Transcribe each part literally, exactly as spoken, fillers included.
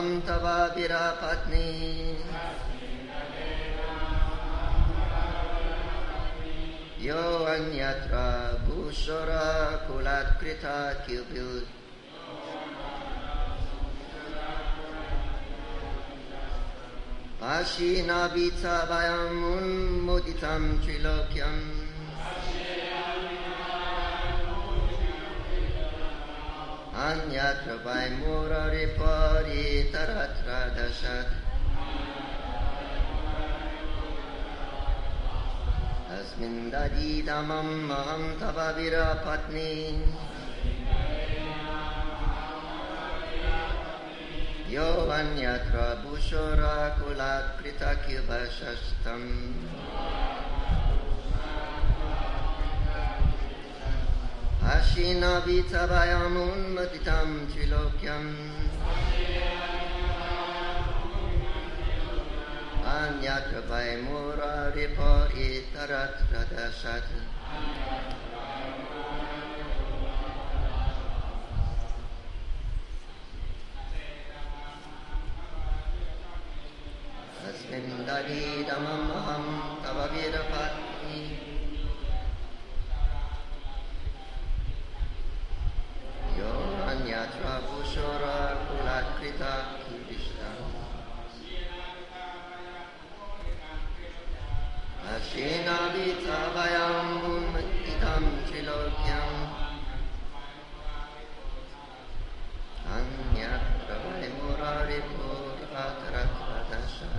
aham tava virapatni yo anyatra bhushara kulat krita kilbil Ashina vita vayam unmuditam trilokyam Anyatra vaimurari pari taratra dashat Asmin dadidamam aham tava virapatni Yo anyatra bhushara kulat krita kilbashastam Ashina vita vayam unmatitam trilokyam Anyatra vaimura ripa itarat radashat Asmin dadidamam aham tava virapatni Yo anyatra bhushara kulat krita kilbishtam Ashina vita vayam unmatitam trilokyam Anyatra vaimura ripo itarat radashat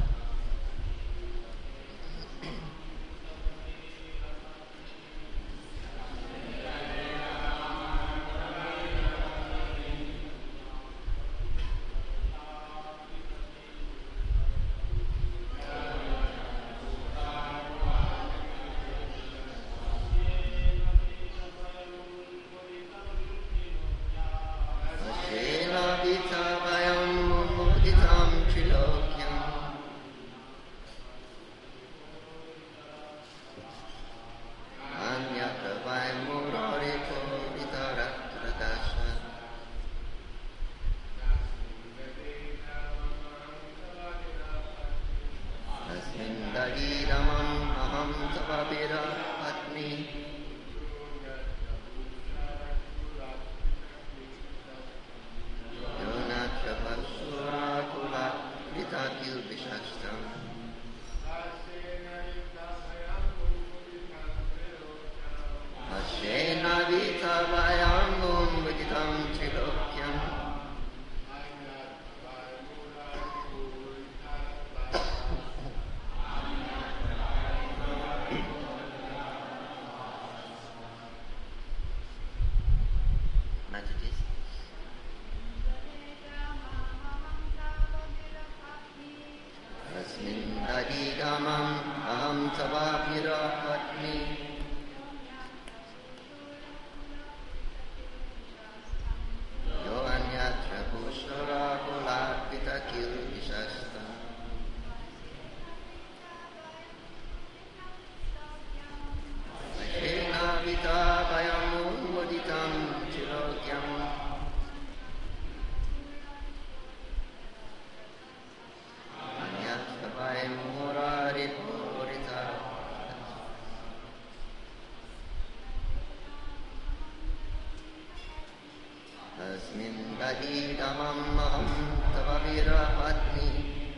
Asmin dadidamam aham tava virapatni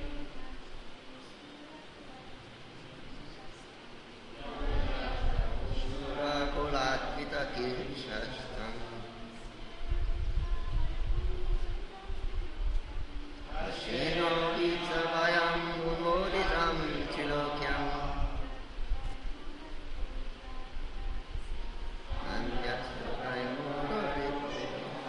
Shura kulat vita kilbishtam Ashina vita vayam unmoditam trilokyam Anyatra vaimura ripo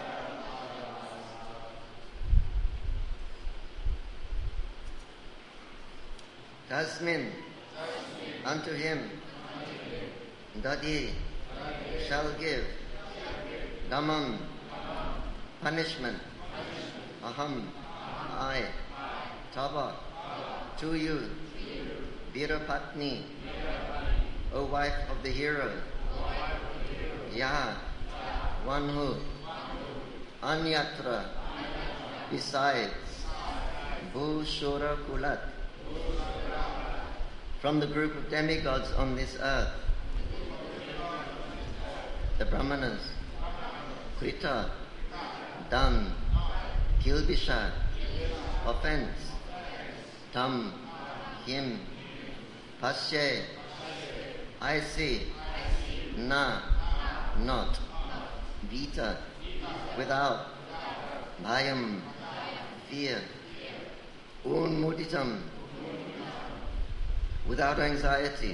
Tasmin, unto him, Dadi shall give, Damam, punishment, Aham, I, Tava, to you, Virapatni, O wife of the hero, Yaha, one who, Anyatra, besides, Bhushura Kulat, from the group of demigods on this earth, the Brahmanas, Krita, Dam, Kilbisha, offense, Tam, him, Pasye, I see, Na, not, Vita, without, Bhayam, fear, Unmuditam, without anxiety,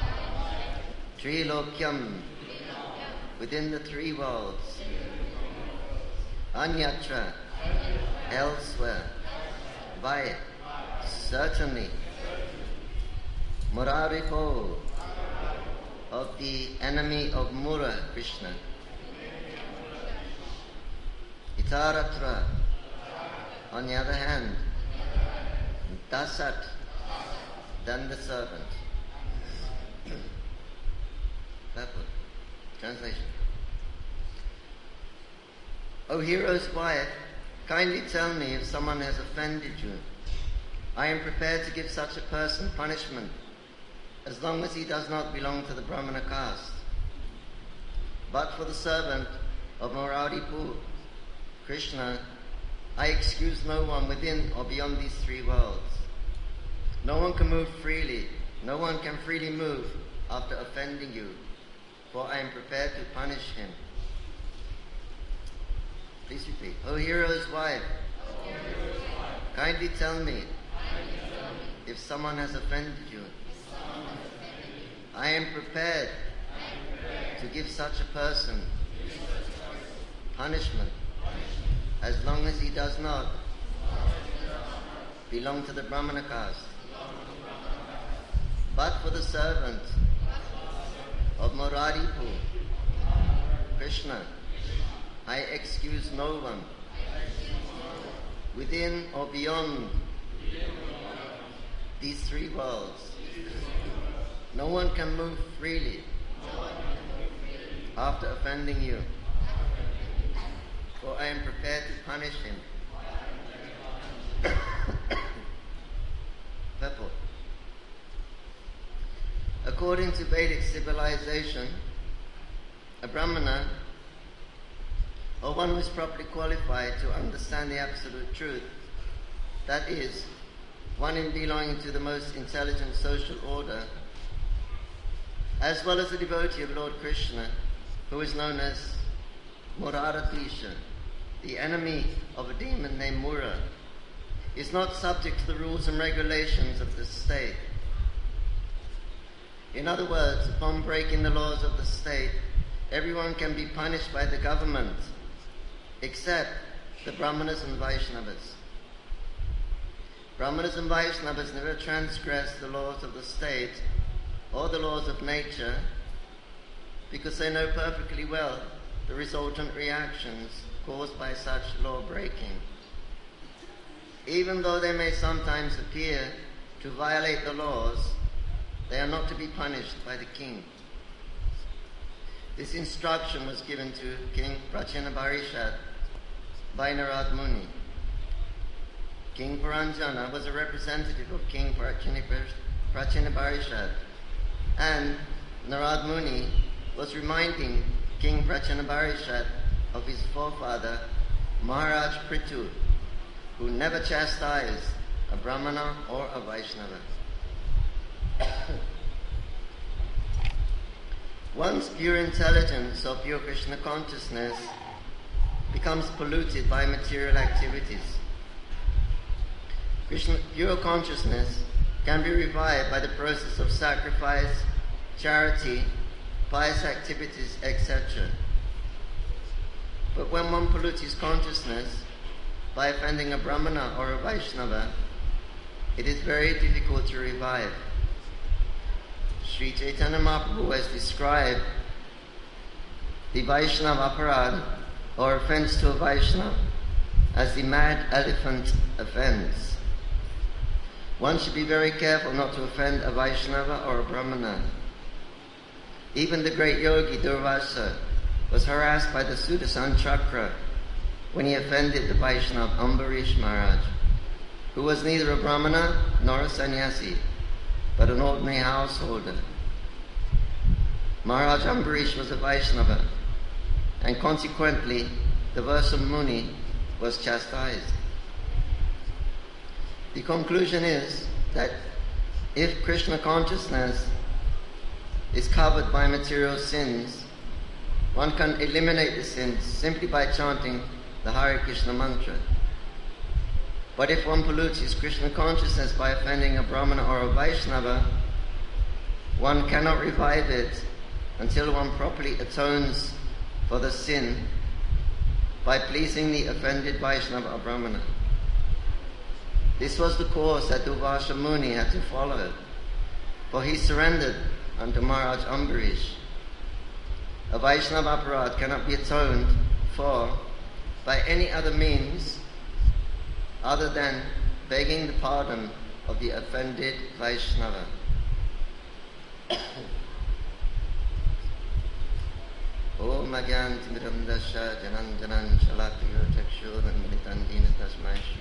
Trilokyam, within the three worlds, Anyatra, elsewhere, by, certainly, Muraripo, of the enemy of Mura, Krishna, Itaratra, on the other hand, Dasat, then the servant. Purport. Translation. O hero's wife, kindly tell me if someone has offended you. I am prepared to give such a person punishment, as long as he does not belong to the Brahmana caste. But for the servant of Muraripu, Krishna, I excuse no one within or beyond these three worlds. No one can move freely, no one can freely move after offending you, for I am prepared to punish him. Please repeat. O hero's wife, o hero's wife, kindly tell me, kindly tell me if someone has offended you. I am prepared, I am prepared to give such a person punishment, as long as he does not belong to the Brahmana caste. But for the servant of Muraripu, Krishna, I excuse no one, within or beyond these three worlds. No one can move freely after offending you, for I am prepared to punish him. Purport. According to Vedic civilization, a Brahmana, or one who is properly qualified to understand the absolute truth, that is, one in belonging to the most intelligent social order, as well as a devotee of Lord Krishna, who is known as Muraratisha, the enemy of a demon named Mura, is not subject to the rules and regulations of the state. In other words, upon breaking the laws of the state, everyone can be punished by the government, except the Brahmanas and Vaishnavas. Brahmanas and Vaishnavas never transgress the laws of the state or the laws of nature, because they know perfectly well the resultant reactions caused by such law breaking. Even though they may sometimes appear to violate the laws, they are not to be punished by the king. This instruction was given to King Prachinabarishad by Narad Muni. King Paranjana was a representative of King Prachinabarishad, and Narad Muni was reminding King Prachinabarishad of his forefather Maharaj Prithu, who never chastised a Brahmana or a Vaishnava. One's pure intelligence or pure Krishna consciousness becomes polluted by material activities. Krishna, pure consciousness can be revived by the process of sacrifice, charity, pious activities, et cetera. But when one pollutes his consciousness by offending a Brahmana or a Vaishnava, it is very difficult to revive. Sri Chaitanya Mahaprabhu has described the Vaishnava aparad, or offense to a Vaishnava, as the mad elephant offense. One should be very careful not to offend a Vaishnava or a Brahmana. Even the great yogi Durvasa was harassed by the Sudarshan Chakra when he offended the Vaishnava Ambarish Maharaj, who was neither a Brahmana nor a sannyasi, but an ordinary householder. Maharaj Ambarish was a Vaishnava, and consequently the Varsha Muni was chastised. The conclusion is that if Krishna consciousness is covered by material sins, one can eliminate the sins simply by chanting the Hare Krishna mantra. But if one pollutes his Krishna consciousness by offending a Brahmana or a Vaishnava, one cannot revive it until one properly atones for the sin by pleasing the offended Vaishnava or Brahmana. This was the course that Durvasa Muni had to follow, for he surrendered unto Maharaj Ambarish. A Vaishnava aparad cannot be atoned for by any other means other than begging the pardon of the offended Vaishnava. Om Agyan Timiram Dasha Janan Janan Shalakyo Chakshuran Militan Dina Tasmai Shri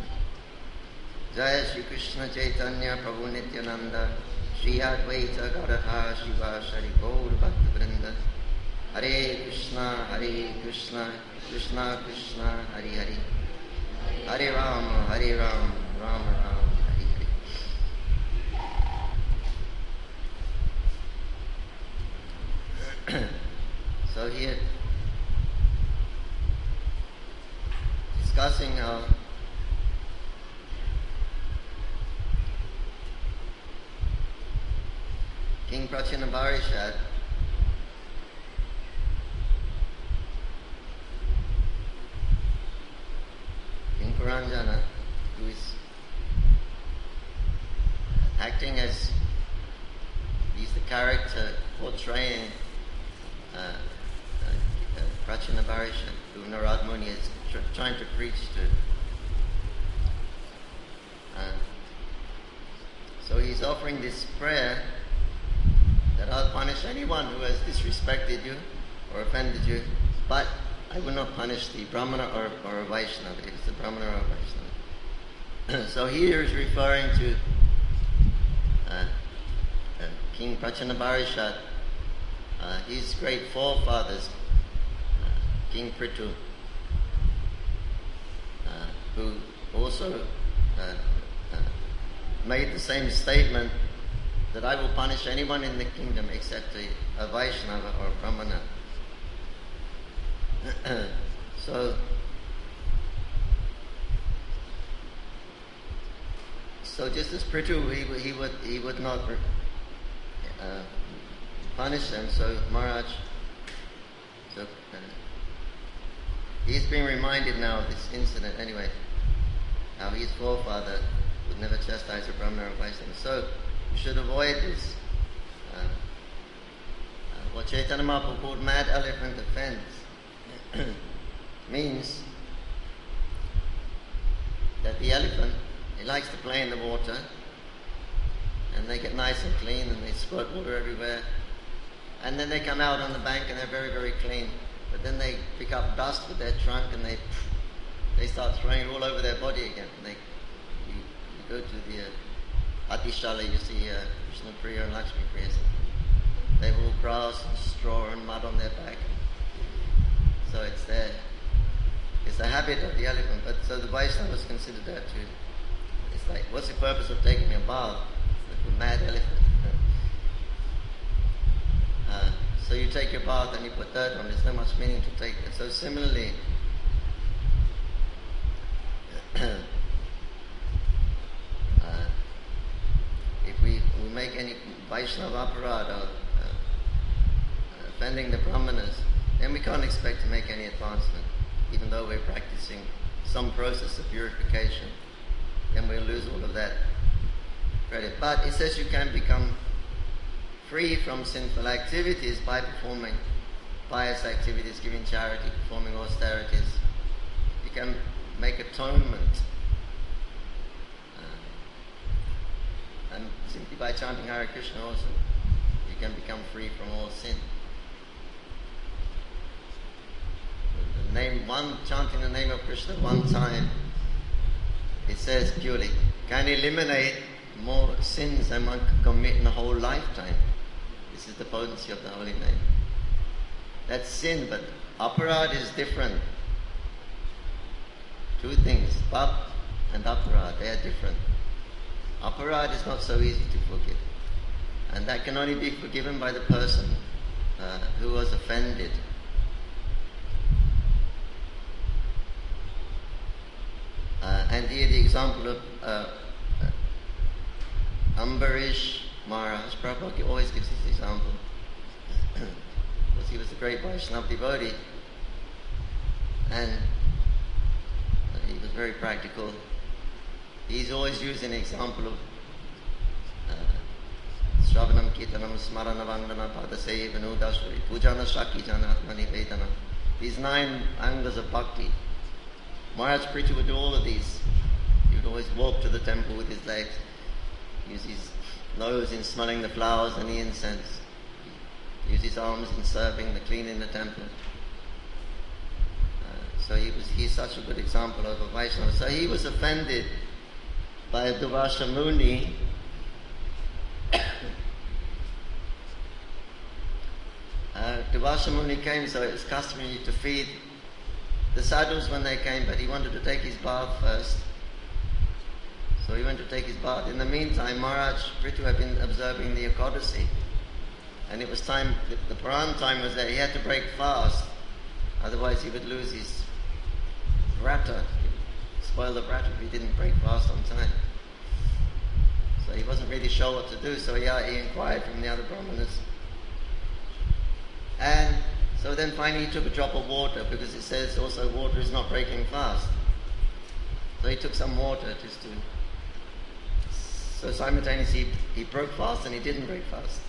Jaya Shri Krishna Chaitanya Prabhu Nityananda Shri Advaita Gadadhar Shiva Shari Gaur Bhakta Vrinda Hare Krishna Hare Krishna Krishna Krishna Hare Hare Hare Rama Hare Rama Rama Rama Hare Hare. So here, discussing how King Prachinabarishad King Puranjana, who is acting as, he's the character portraying uh, uh, uh, Prachinabarishad, who Narad Muni is tr- trying to preach to. Uh, so he's offering this prayer that I'll punish anyone who has disrespected you or offended you, but I will not punish the Brahmana or, or a Vaishnava, if it's a Brahmana or a Vaishnava. So here is referring to uh, uh, King Prachinabarishad, uh, his great forefathers, uh, King Prithu, uh, who also uh, uh, made the same statement that I will punish anyone in the kingdom except a, a Vaishnava or a Brahmana. so, so just as Prithu, he, he would he would not uh, punish them. So Maharaj, so uh, he's being reminded now of this incident anyway, how his forefather would never chastise a Brahmana or a Vaishnava. So you should avoid this. Uh, uh, what Chaitanya Mahaprabhu called mad elephant offense means that the elephant, he likes to play in the water, and they get nice and clean, and they squirt water everywhere, and then they come out on the bank and they're very, very clean. But then they pick up dust with their trunk and they they start throwing it all over their body again. And they you, you go to the uh, Atishala, you see uh, Krishna Priya and Lakshmi Priya. They have all grass and straw and mud on their back. So it's there. It's the habit of the elephant. But so the Vaishnavas consider that too. It's like, what's the purpose of taking a bath? It's like a mad elephant. Uh, so you take your bath and you put dirt on. There's no much meaning to take it. So similarly, uh, if we, we make any Vaishnava aparad or uh, offending the Brahmanas, then we can't expect to make any advancement, even though we're practicing some process of purification. Then we'll lose all of that credit. But it says you can become free from sinful activities by performing pious activities, giving charity, performing austerities. You can make atonement. Uh, and simply by chanting Hare Krishna also, you can become free from all sin. The name one, chanting the name of Krishna one time it says purely, can eliminate more sins than one can commit in a whole lifetime. This is the potency of the holy name. That's sin, but aparad is different. Two things, pap and aparad, they are different. Aparad is not so easy to forgive. And that can only be forgiven by the person uh, who was offended. Uh, and here the example of uh, uh, Ambarish Maharaj, Prabhupada always gives this example. Because he was a great Vaishnava devotee. And he was very practical. He's always used an example of Shravanam Kirtanam Smarana Vandana Padaseva Nudashvari Pujana Shaki Janatmani Vedana. These nine angles of bhakti. Maharaj Prithu would do all of these. He would always walk to the temple with his legs, use his nose in smelling the flowers and the incense, use his arms in serving, the cleaning the temple. Uh, so he was he's such a good example of a Vaishnava. So he was offended by Durvasa Muni. Uh, Durvasa Muni came, so it was customary to feed the sadhus when they came, but he wanted to take his bath first. So he went to take his bath. In the meantime, Maharaj Prithu had been observing the Ekadasi. And it was time, the, the Paran time was there. He had to break fast. Otherwise he would lose his vrata, spoil the vrata if he didn't break fast on time. So he wasn't really sure what to do, so he, uh, he inquired from the other brahmanas. And so then finally he took a drop of water, because it says also water is not breaking fast. So he took some water just to... So simultaneously he, he broke fast and he didn't break fast.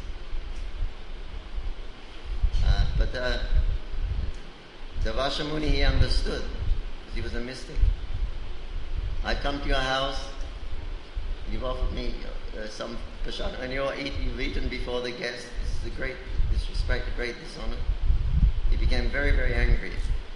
Uh, but uh, Durvasa Muni, he understood, because he was a mystic. I come to your house, you've offered me uh, some prasad, and you're eat, you've eaten before the guests. This is a great disrespect, a great dishonor. He became very, very angry.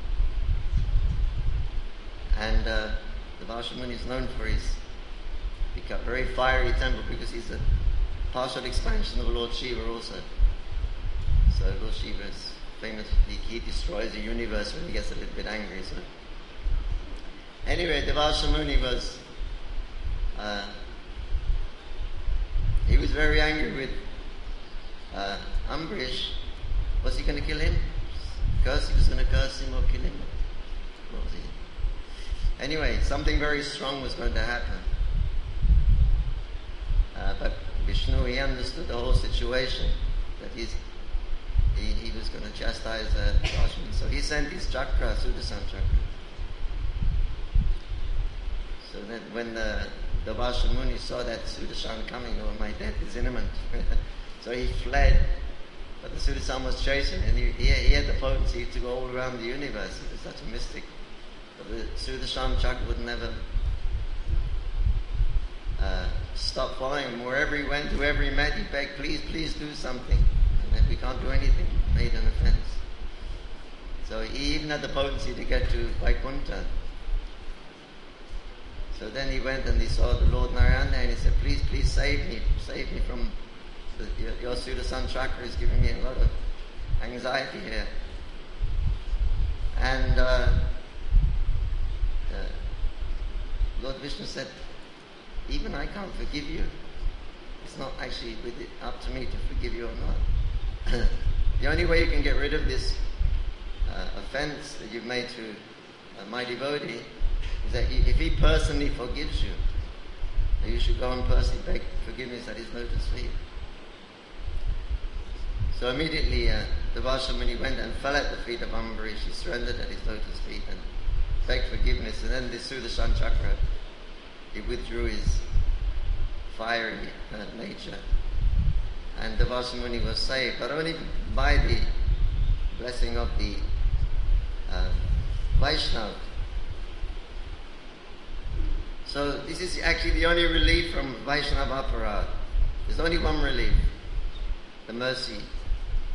And uh, Durvasa Muni is known for his become very fiery temper, because he's a partial expansion of Lord Shiva also. So Lord Shiva is famous, he, he destroys the universe when he gets a little bit angry. So anyway, Durvasa Muni was uh, he was very angry with uh, Ambarish. Was he going to kill him? Curse, he was going to curse him or kill him? What was he? Anyway, something very strong was going to happen. Uh, but Vishnu, he understood the whole situation, that he's, he, he was going to chastise uh, Rashmi. So he sent his chakra, Sudarshan chakra. So then when the Durvasa Muni saw that Sudarshan coming, oh, my death is imminent. So he fled. But the Sudarshan was chasing, and he, he, he had the potency to go all around the universe. He was such a mystic. But the Sudarshan chakra would never uh, stop following him. Wherever he went, whoever he met, he begged, please, please do something. And if we can't do anything, he made an offense. So he even had the potency to get to Vaikuntha. So then he went and he saw the Lord Narayana, and he said, please, please save me, save me from the, your, your Sudarshan chakra is giving me a lot of anxiety here. And uh, uh, Lord Vishnu said, even I can't forgive you. It's not actually with it up to me to forgive you or not. The only way you can get rid of this uh, offense that you've made to uh, my devotee is that he, if he personally forgives you, you should go and personally beg forgiveness at his lotus feet. So immediately uh, Durvasa Muni went and fell at the feet of Ambarish. He surrendered at his lotus feet and begged forgiveness. And then the Sudarshan chakra, he withdrew his fiery uh, nature. And Durvasa Muni was saved, but only by the blessing of the uh, Vaishnava. So this is actually the only relief from Vaishnava aparad. There's only one relief, the mercy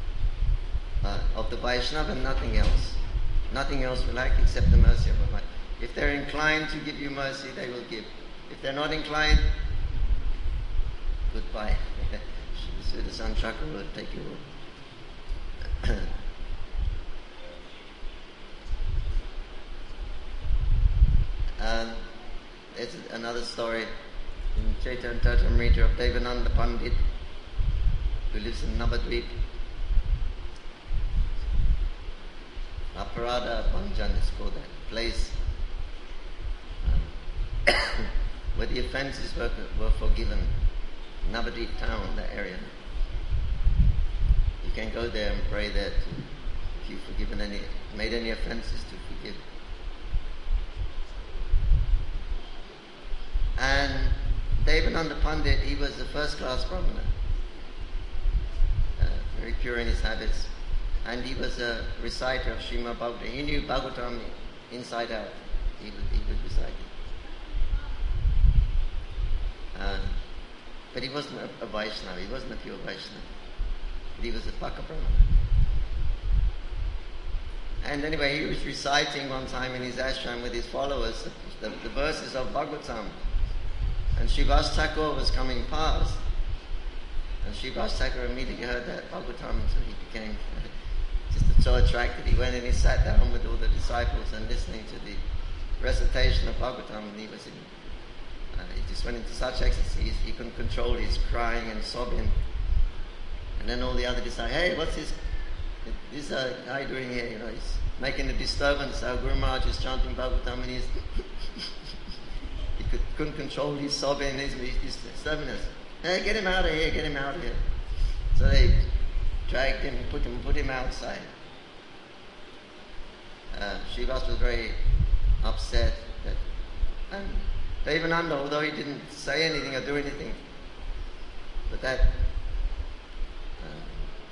uh, of the Vaishnava, and nothing else. Nothing else will act except the mercy of the Vaishnava. If they're inclined to give you mercy, they will give. If they're not inclined, goodbye. Sudasan Chakra will take you all. um, there's another story in Chaitanya Charitamrita of Devananda Pandit, who lives in Navadvip. Aparada Bhanjan is called that place um, where the offences were, were forgiven. Navadvip town, that area. You can go there and pray there to, if you've forgiven any, made any offences, to forgive. And Devananda Pandit, he was a first-class Brahmana, uh, very pure in his habits, and he was a reciter of Srimad Bhagavatam. He knew Bhagavatam inside out. He would, he would recite it. Uh, but he wasn't a, a Vaishnava. He wasn't a pure Vaishnava. But he was a Paka Brahmana. And anyway, he was reciting one time in his ashram with his followers the, the, the verses of Bhagavatam. And Srivas Thakur was coming past. And Srivas Thakur immediately heard that Bhagavatam, so he became just so attracted. He went and he sat down with all the disciples and listening to the recitation of Bhagavatam, and he was in, uh, he just went into such ecstasy, he couldn't control his crying and sobbing. And then all the other disciples, hey, what's this, this uh, guy doing here? You know, he's making a disturbance. Our Guru Maharaj is chanting Bhagavatam, and he's he could, couldn't control his sobbing, he's, he's disturbing us. Hey, get him out of here, get him out of here. So they dragged him, put him, put him outside. Uh, Srivas was very upset that, and Devananda, although he didn't say anything or do anything, but that uh,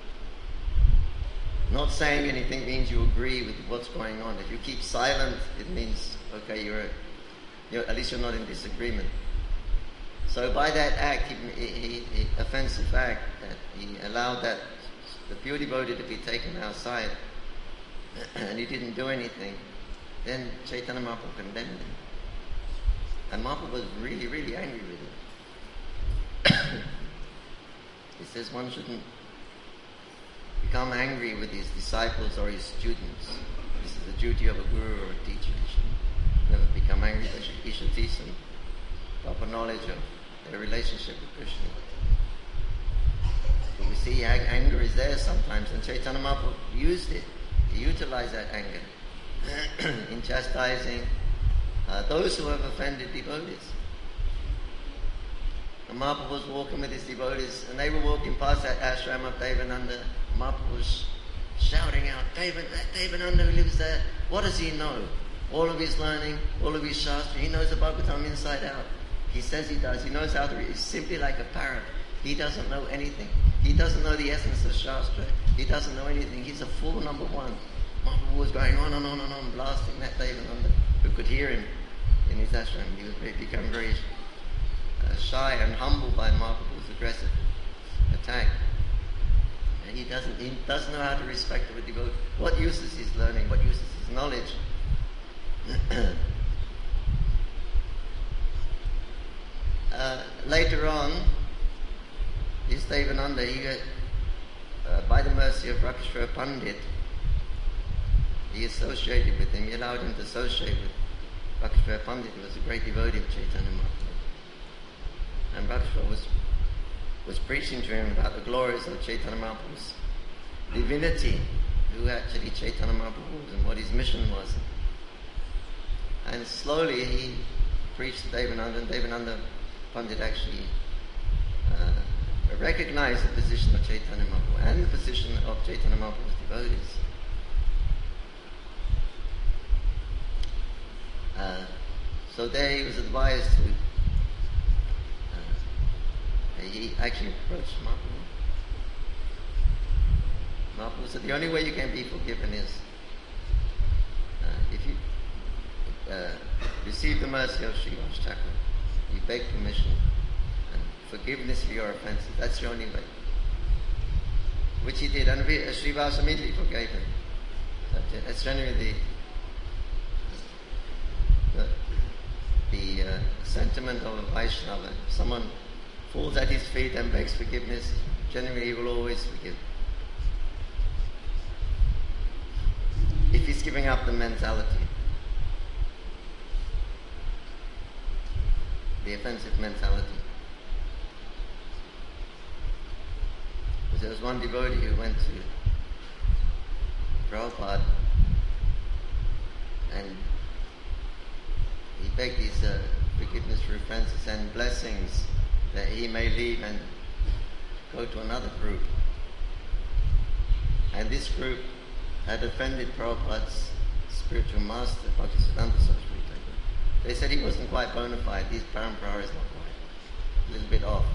not saying anything means you agree with what's going on. If you keep silent, it means okay, you're, you're at least you're not in disagreement. So by that act, he, he, he, offensive act, that he allowed that the pure devotee to be taken outside, and he didn't do anything, then Chaitanya Mahaprabhu condemned him. And Mahaprabhu was really, really angry with him. He says one shouldn't become angry with his disciples or his students. This is the duty of a guru or a teacher. He should never become angry, but he should teach them proper knowledge of their relationship with Krishna. But we see anger is there sometimes, and Chaitanya Mahaprabhu used it. He utilized that anger in chastising uh, those who have offended devotees. And Mahaprabhu was walking with his devotees, and they were walking past that ashram of Devananda. Mahaprabhu was shouting out, Devan, that Devananda who lives there, what does he know? All of his learning, all of his shastra, he knows the Bhagavatam inside out. He says he does. He knows how to read. He's simply like a parrot. He doesn't know anything. He doesn't know the essence of Shastra. He doesn't know anything. He's a fool number one. Mahaprabhu was going on and on and on, blasting that Devananda, who could hear him in his ashram. He was become very uh, shy and humbled by Mahaprabhu's aggressive attack. And he doesn't he doesn't know how to respect the devotee. What use is his learning? What use is his knowledge? Uh, later on, this Devananda, he got, uh, by the mercy of Rakshashvara Pandit, he associated with him. He allowed him to associate with Rakshashvara Pandit, who was a great devotee of Chaitanya Mahaprabhu. And Rakshashvara was, was preaching to him about the glories of Chaitanya Mahaprabhu's divinity, who actually Chaitanya Mahaprabhu was and what his mission was. And slowly he preached to Devananda, and Devananda Pandit actually uh, recognized the position of Chaitanya Mahaprabhu and the position of Chaitanya Mahaprabhu's devotees. Uh, so there he was advised to, uh, he actually approached Mahaprabhu. Mahaprabhu said, the only way you can be forgiven is uh, if you uh, receive the mercy of Srivas Thakur. You beg permission and forgiveness for your offences. That's the only way. Which he did, and Srivas immediately forgave him. That's generally the the uh, sentiment of a Vaishnava. If someone falls at his feet and begs forgiveness, generally he will always forgive. If he's giving up the mentality, the offensive mentality. Because there was one devotee who went to Prabhupada and he begged his uh, forgiveness for offenses and blessings that he may leave and go to another group. And this group had offended Prabhupada's spiritual master, Bhaktisiddhanta Saraswati Thakur. They said he wasn't quite bona fide, his parampara is not quite, a little bit off.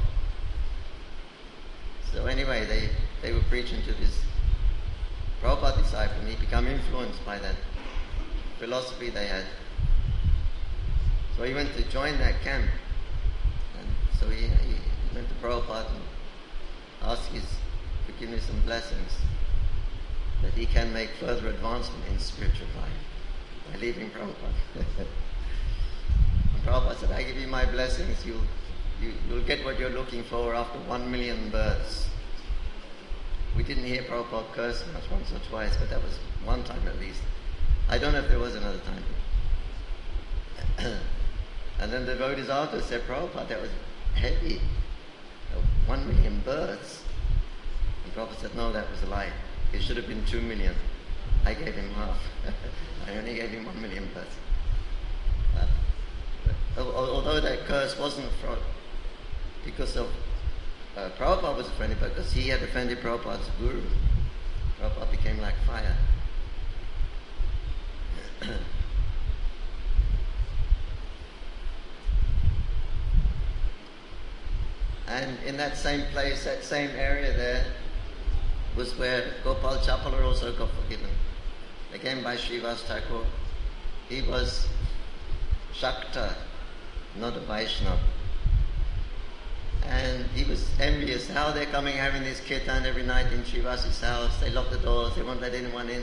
So anyway, they, they were preaching to this Prabhupada disciple and he became influenced by that philosophy they had. So he went to join that camp. And so he, he went to Prabhupada and asked his forgiveness and blessings that he can make further advancement in spiritual life by leaving Prabhupada. And Prabhupada said, I give you my blessings, you'll, you, you'll get what you're looking for after one million births. We didn't hear Prabhupada curse much once or twice, but that was one time at least. I don't know if there was another time. And then the devotees after said, Prabhupada, that was heavy. One million births. And Prabhupada said, no, that was a lie. It should have been two million. I gave him half. I only gave him one million births. Uh, although that curse wasn't for, because of uh, Prabhupada was offended, because he had offended Prabhupada's guru. Prabhupada became like fire. And in that same place, that same area there, was where Gopal Chapala also got forgiven. Again by Srivas Thakur. He was Shakta, not a Vaishnava. And he was envious how they're coming having this kirtan every night in Srivas's house. They lock the doors, they won't let anyone in.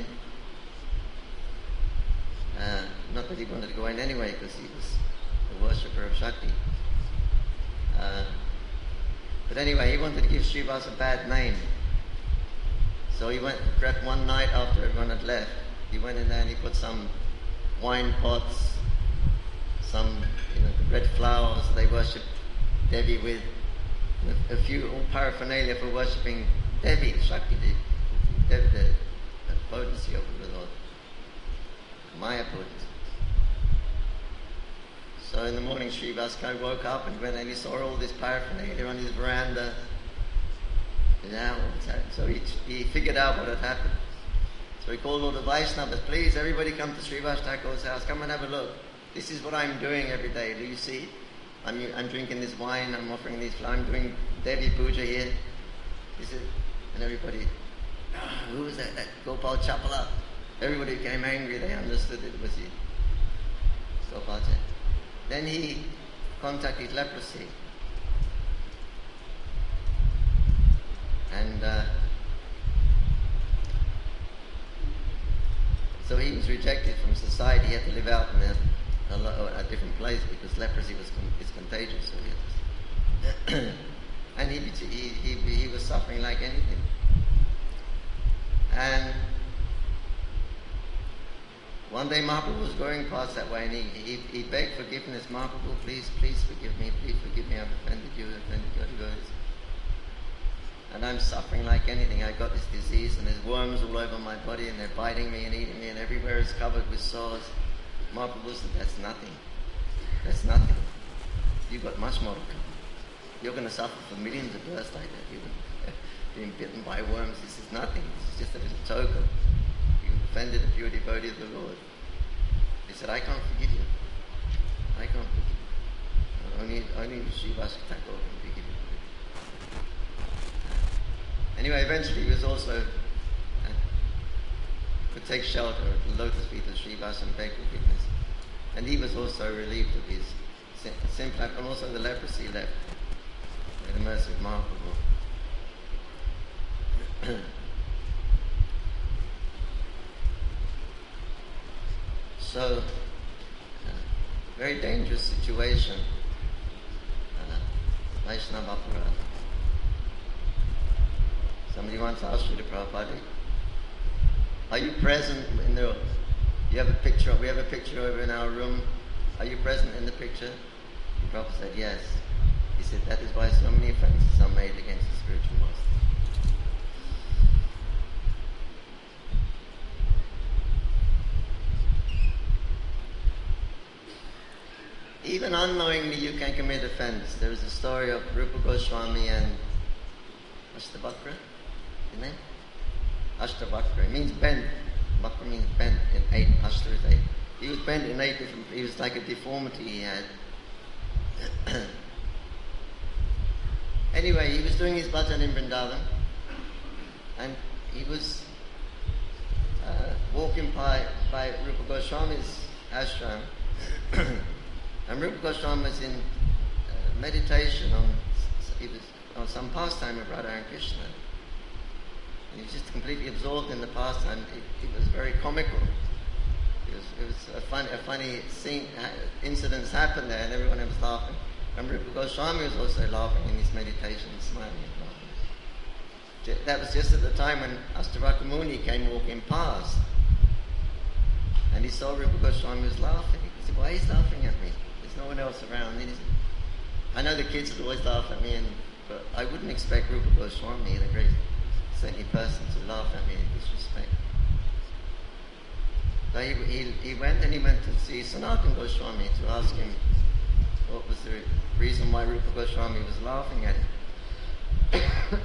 Uh, not that he wanted to go in anyway, because he was a worshipper of Shakti. Uh, but anyway, he wanted to give Srivas a bad name. So he went, crept one night after everyone had left. He went in there and he put some wine pots, some you know, red flowers they worshipped Devi with, a, a few paraphernalia for worshipping Devi, Shakti, the, the, the, the potency of the Lord, Maya potency. So in the morning, Srivas woke up and went and he saw all this paraphernalia on his veranda. Now, so he, he figured out what had happened. So he called all the Vaishnavas, please, everybody come to Srivas Thakur's house, come and have a look. This is what I'm doing every day, do you see? I'm, I'm drinking this wine, I'm offering these flowers, I'm doing Devi Puja here. This is, and everybody, oh, who was that? That Gopal Chapala. Everybody became angry, they understood it was he. Gopal Chapala. Then he contacted leprosy. And uh, so he was rejected from society. He had to live out in a, a, a different place because leprosy was con- is contagious. So he had to and he, he, he, he was suffering like anything. And one day Mahaprabhu was going past that way and he, he, he begged forgiveness. Mahaprabhu, please, please forgive me. Please forgive me. I've offended you. I've offended your devotees. And I'm suffering like anything. I got this disease and there's worms all over my body and they're biting me and eating me and everywhere is covered with sores. Mahaprabhu said, that's nothing. That's nothing. You've got much more to come. You're going to suffer for millions of births like that. You're being bitten by worms. This is nothing. This is just a little token. You've offended a pure devotee of the Lord. He said, I can't forgive you. I can't forgive you. Only, only Srivas Thakur can forgive you. Anyway, eventually he was also, uh, could take shelter at the lotus feet of Srivas and beg forgiveness. And he was also relieved of his sin, sin and also the leprosy left by the mercy of Mahaprabhu. So, uh, very dangerous situation. Uh, Vaishnava Aparadha. Somebody once asked Srila Prabhupada, are you present in the, you have a picture, we have a picture over in our room, are you present in the picture? The Prabhupada said, yes. He said, that is why so many offenses are made against the spiritual master. Even unknowingly you can commit offense. There is a story of Rupa Goswami and Ashtavakra, the name? Ashtavakra. It means bent. Vakra means bent in eight. Ashta is eight. He was bent in eight different, he was like a deformity he had. Anyway, he was doing his bhajan in Vrindavan and he was uh, walking by, by Rupa Goswami's ashram. And Rupa Goswami was in uh, meditation on, he was on some pastime of Radha and Krishna. And he was just completely absorbed in the pastime. It, it was very comical. It was, it was a, fun, a funny scene, uh, incidents happened there and everyone was laughing. And Rupa Goswami was also laughing in his meditation, smiling and laughing. That was just at the time when Ashtavakra Muni came walking past. And he saw Rupa Goswami was laughing. He said, why is he laughing at me? There's no one else around. I know the kids would always laugh at me, and, but I wouldn't expect Rupa Goswami, the great saintly person, to laugh at me in disrespect. So he, he, he went and he went to see Sanatana Goswami to ask him what was the reason why Rupa Goswami was laughing at him.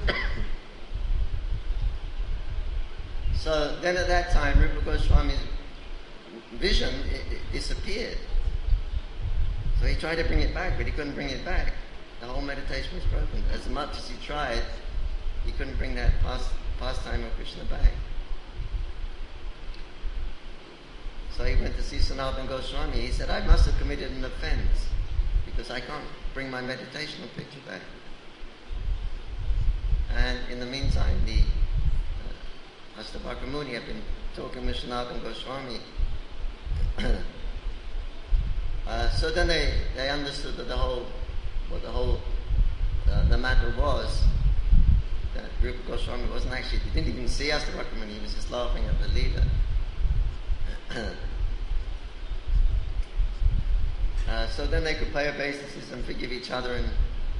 So then at that time, Rupa Goswami's vision it, it disappeared. So he tried to bring it back, but he couldn't bring it back. The whole meditation was broken. As much as he tried, he couldn't bring that past, pastime of Krishna back. So he went to see Sanatana Goswami. He said, I must have committed an offense because I can't bring my meditational picture back. And in the meantime, the uh, Ashtavakra Muni had been talking with Sanatana Goswami. Uh, so then they, they understood that the whole, what the whole, uh, the matter was, that Rupa Goswami wasn't actually, he didn't even see Ashtavakra Muni, he was just laughing at the leader. uh, so then they could pay obeisances and forgive each other. And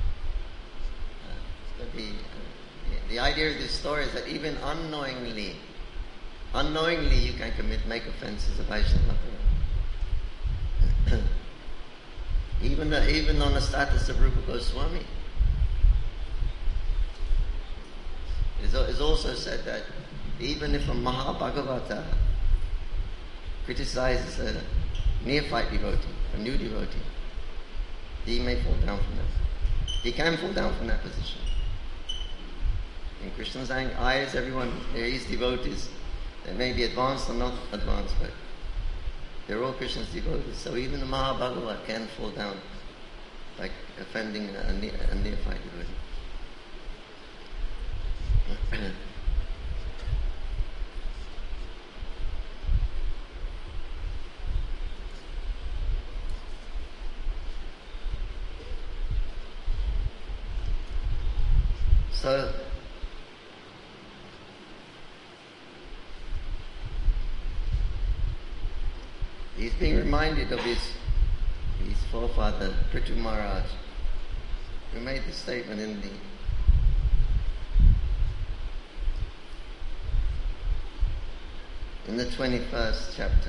uh, the, uh, the idea of this story is that even unknowingly, unknowingly you can commit, make offenses of Vaishnava. even, uh, even on the status of Rupa Goswami. It's, it's also said that even if a Mahabhagavata criticizes a neophyte devotee, a new devotee, he may fall down from that. He can fall down from that position. In Krishna's eyes, everyone, there is devotees. They may be advanced or not advanced, but they're all Krishna's devotees. So even the Mahabhagavat can fall down by offending a, a neophyte devotee. So he's being reminded of his his forefather, Prithu Maharaj, who made the statement in the in the twenty-first chapter.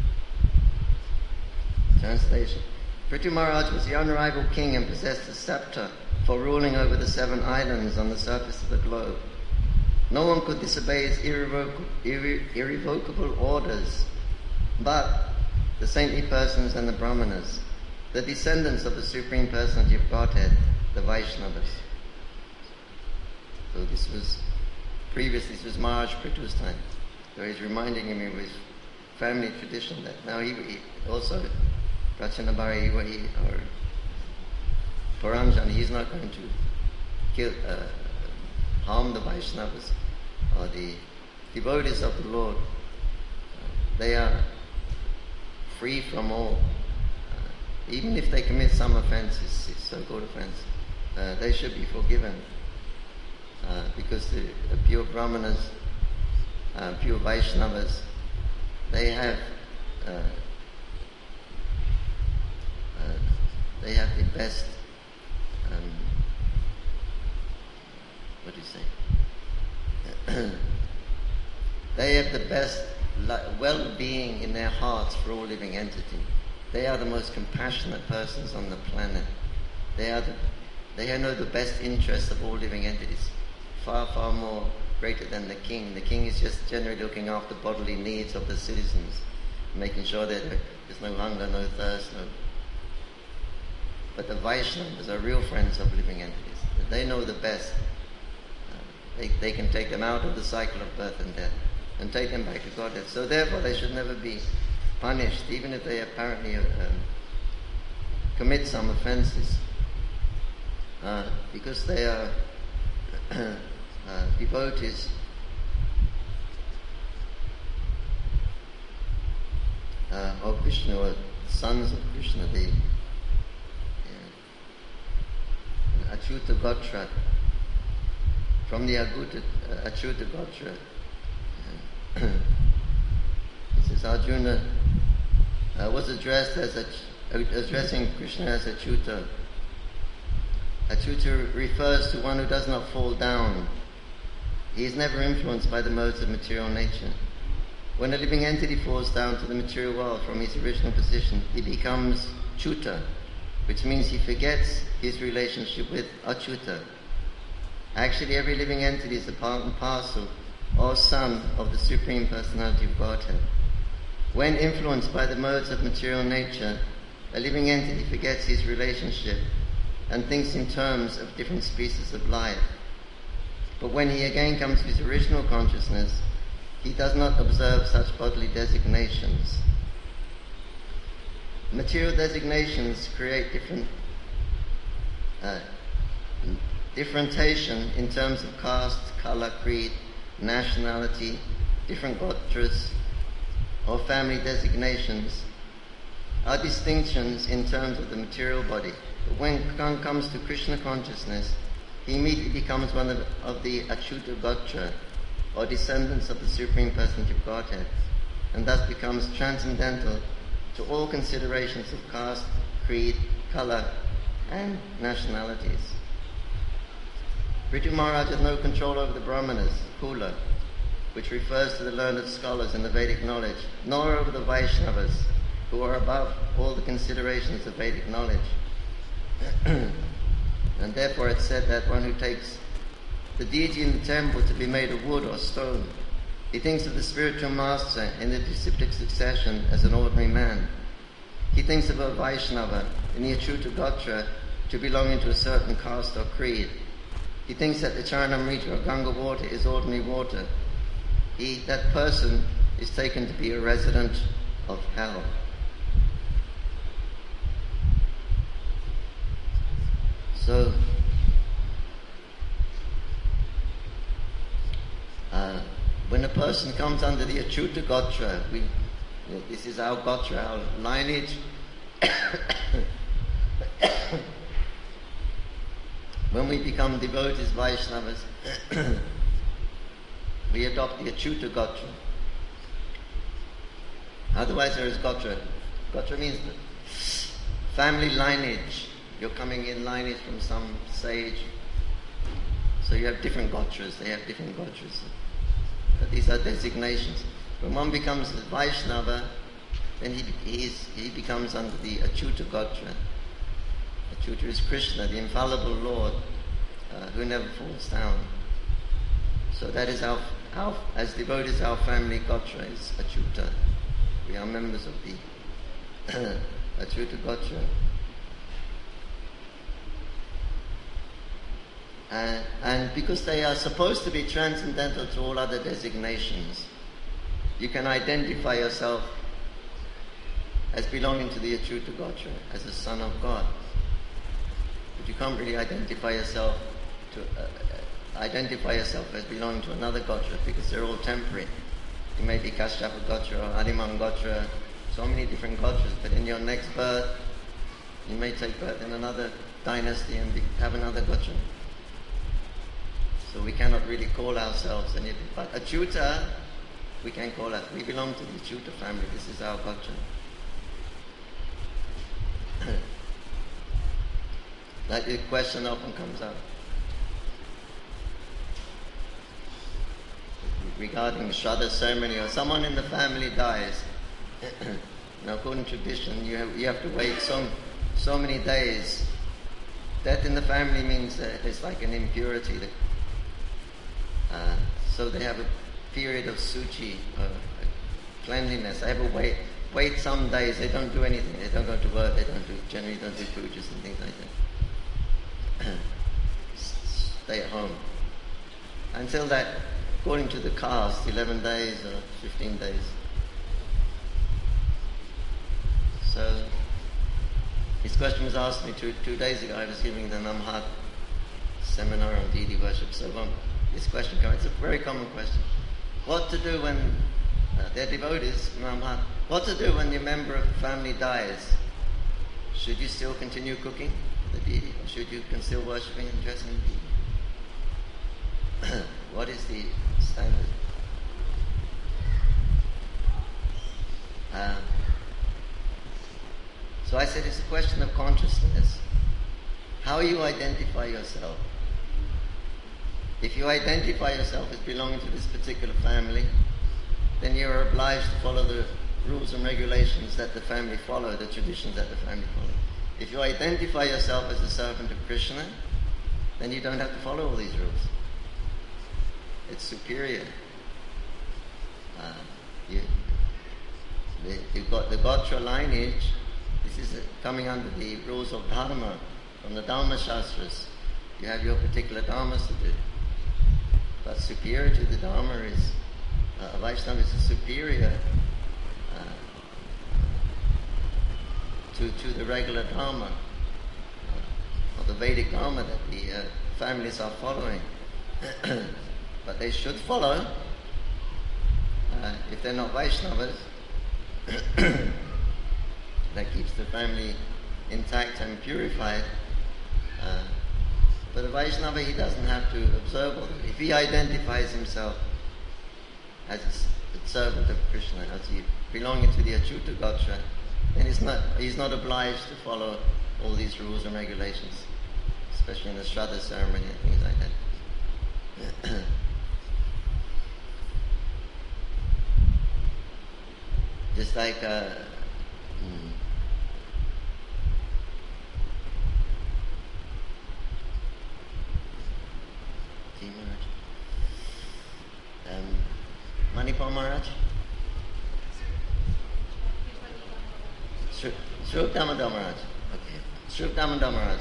Translation. Prithu Maharaj was the unrivaled king and possessed a scepter for ruling over the seven islands on the surface of the globe. No one could disobey his irrevoc- irre- irrevocable orders, but the saintly persons and the brahmanas, the descendants of the Supreme Personality of Godhead, the Vaishnavas. So this was previous, this was Maharaj Prithu's time. So he's reminding him of his family tradition that now he, he also, Prachanabhari or Paramjani, he's not going to kill, uh, harm the Vaishnavas or the devotees of the Lord. Uh, they are free from all uh, even if they commit some offenses, so-called offense, uh, they should be forgiven. Uh, because the, the pure Brahmanas, uh, pure Vaishnavas, they have uh, uh, they have the best, um, what do you say? They have the best well-being in their hearts for all living entity. They are the most compassionate persons on the planet. They are the, they know the best interests of all living entities, far, far more greater than the king. The king is just generally looking after bodily needs of the citizens, making sure that there's no hunger, no thirst, no. But the Vaishnavas are real friends of living entities. They know the best. Uh, they, they can take them out of the cycle of birth and death and take them back to Godhead. So therefore they should never be punished, even if they apparently um, commit some offenses, uh, because they are uh, devotees uh, of Krishna, or sons of Krishna, the uh, Achyuta Gotra, from the Aguta, uh, Achyuta Gotra. He says Arjuna uh, was addressed as a, addressing Krishna as Achyuta. Achyuta refers to one who does not fall down. He is never influenced by the modes of material nature. When a living entity falls down to the material world from his original position, he becomes Chuta, which means he forgets his relationship with Achyuta. Actually, every living entity is a part and parcel or son of the Supreme Personality of Godhead. When influenced by the modes of material nature, a living entity forgets his relationship and thinks in terms of different species of life. But when he again comes to his original consciousness, he does not observe such bodily designations. Material designations create different uh, differentiation in terms of caste, color, creed, nationality, different gotras, or family designations are distinctions in terms of the material body. But when one comes to Krishna consciousness, he immediately becomes one of, of the Achyuta Gotra, or descendants of the Supreme Personality of Godhead, and thus becomes transcendental to all considerations of caste, creed, color, and nationalities. Prithu Maharaj has no control over the Brahmanas, Kula, which refers to the learned scholars in the Vedic knowledge, nor over the Vaishnavas, who are above all the considerations of Vedic knowledge. And therefore it's said that one who takes the deity in the temple to be made of wood or stone, he thinks of the spiritual master in the disciplic succession as an ordinary man. He thinks of a Vaishnava in the Achyuta Gotra to belonging to a certain caste or creed. He thinks that the Charanamrita or Ganga water is ordinary water. He, that person is taken to be a resident of hell. So, uh, when a person comes under the Achyuta Gotra, we, this is our Gotra, our lineage. When we become devotees, Vaishnavas, we adopt the Achyuta Gotra. Otherwise there is Gotra. Gotra means family lineage. You're coming in lineage from some sage. So you have different Gotras, they have different Gotras. But these are designations. When one becomes a Vaishnava, then he, he, is, he becomes under the Achyuta Gotra. Achyuta is Krishna, the infallible Lord, uh, who never falls down. So that is our, our, as devotees, our family Gotra is Achyuta. We are members of the Achyuta Gotra. Uh, and because they are supposed to be transcendental to all other designations, you can identify yourself as belonging to the Achyuta Gotra, as a son of God. But you can't really identify yourself to uh, identify yourself as belonging to another Gotra, because they're all temporary. You may be Kashyapa Gotra or Animam Gotra, so many different Gotras, but in your next birth You may take birth in another dynasty and be, have another Gotra. So we cannot really call ourselves anything. But Achyuta, we can call us. We belong to the Achyuta family. This is our Gotra. That question often comes up regarding Shraddha ceremony, or someone in the family dies. Now, according to tradition, you have, you have to wait so, so many days. Death in the family means that it's like an impurity. That, uh, so they have a period of suci, uh, cleanliness. They have a wait, wait some days. They don't do anything. They don't go to work. They don't do, generally don't do pujas and things like that. Stay at home. Until that, according to the caste, eleven days or fifteen days. So, his question was asked me two, two days ago. I was giving the Namhat seminar on deity worship. So um, this question comes. It's a very common question. What to do when uh, they're devotees, Namhat? What to do when your member of the family dies? Should you still continue cooking the deity, or should you still worshipping and dressing the deity? What is the standard? Uh, so I said it's a question of consciousness. How you identify yourself. If you identify yourself as belonging to this particular family, then you are obliged to follow the rules and regulations that the family follow, the traditions that the family follow. If you identify yourself as a servant of Krishna, then you don't have to follow all these rules. It's superior. Uh, you, the, you've got the Gotra lineage. This is coming under the rules of Dharma, from the Dharma Shastras. You have your particular Dharmas to do. But superior to the Dharma is, uh, Vaishnava is superior To, to the regular Dharma, uh, or the Vedic Dharma that the uh, families are following. But they should follow. Uh, if they're not Vaishnavas, that keeps the family intact and purified. Uh, but a Vaishnava, he doesn't have to observe all that. If he identifies himself as a servant of Krishna, as he belonging to the Achyuta Gotra, then he's not, he's not obliged to follow all these rules and regulations, especially in the Shraddha ceremony and things like that. Just like uh, hmm. um, Manipal Maharaj? Srup Damodar Maharaj. Okay. Srup Damodar Maharaj.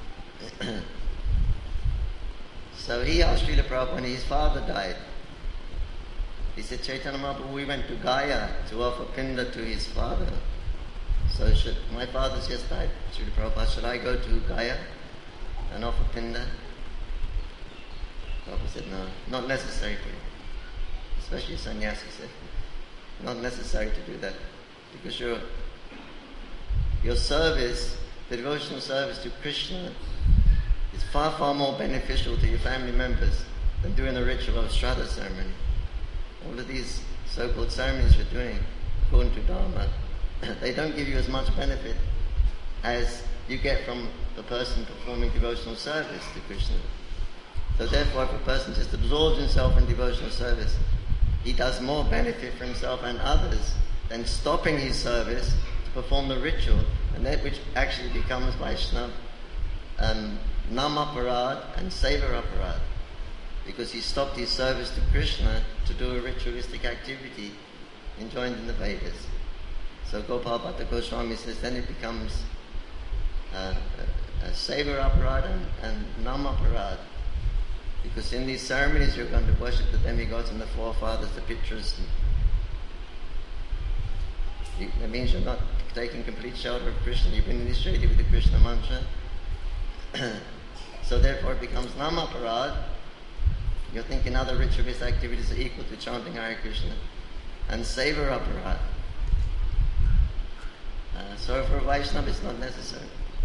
So he asked Srila Prabhupada when his father died. He said, Chaitanya Mahaprabhu, we went to Gaya to offer pinda to his father. So should, my father's just died. Srila Prabhupada, should I go to Gaya and offer pinda? Prabhupada said, no, not necessary for you. Especially sannyasi said, not necessary to do that. Because you're Your service, the devotional service to Krishna, is far, far more beneficial to your family members than doing the ritual of Shraddha ceremony. All of these so-called ceremonies you're doing, according to Dharma, they don't give you as much benefit as you get from the person performing devotional service to Krishna. So therefore, if a person just absorbs himself in devotional service, he does more benefit for himself and others than stopping his service perform the ritual, and that which actually becomes Vaishnava, um, Namaparad and Sevaraparad, because he stopped his service to Krishna to do a ritualistic activity enjoined in the Vedas. So Gopal Bhatta Goswami says then it becomes uh, a, a Sevaraparad and, and Namaparad, because in these ceremonies you're going to worship the demigods and the forefathers, the Pitras. You, that means you're not taking complete shelter of Krishna. You've been initiated with the Krishna mantra. So therefore it becomes Namaparad. You're thinking other ritualist activities are equal to chanting Hare Krishna. And Sevaraparad. Uh, so for a Vaishnava it's not necessary.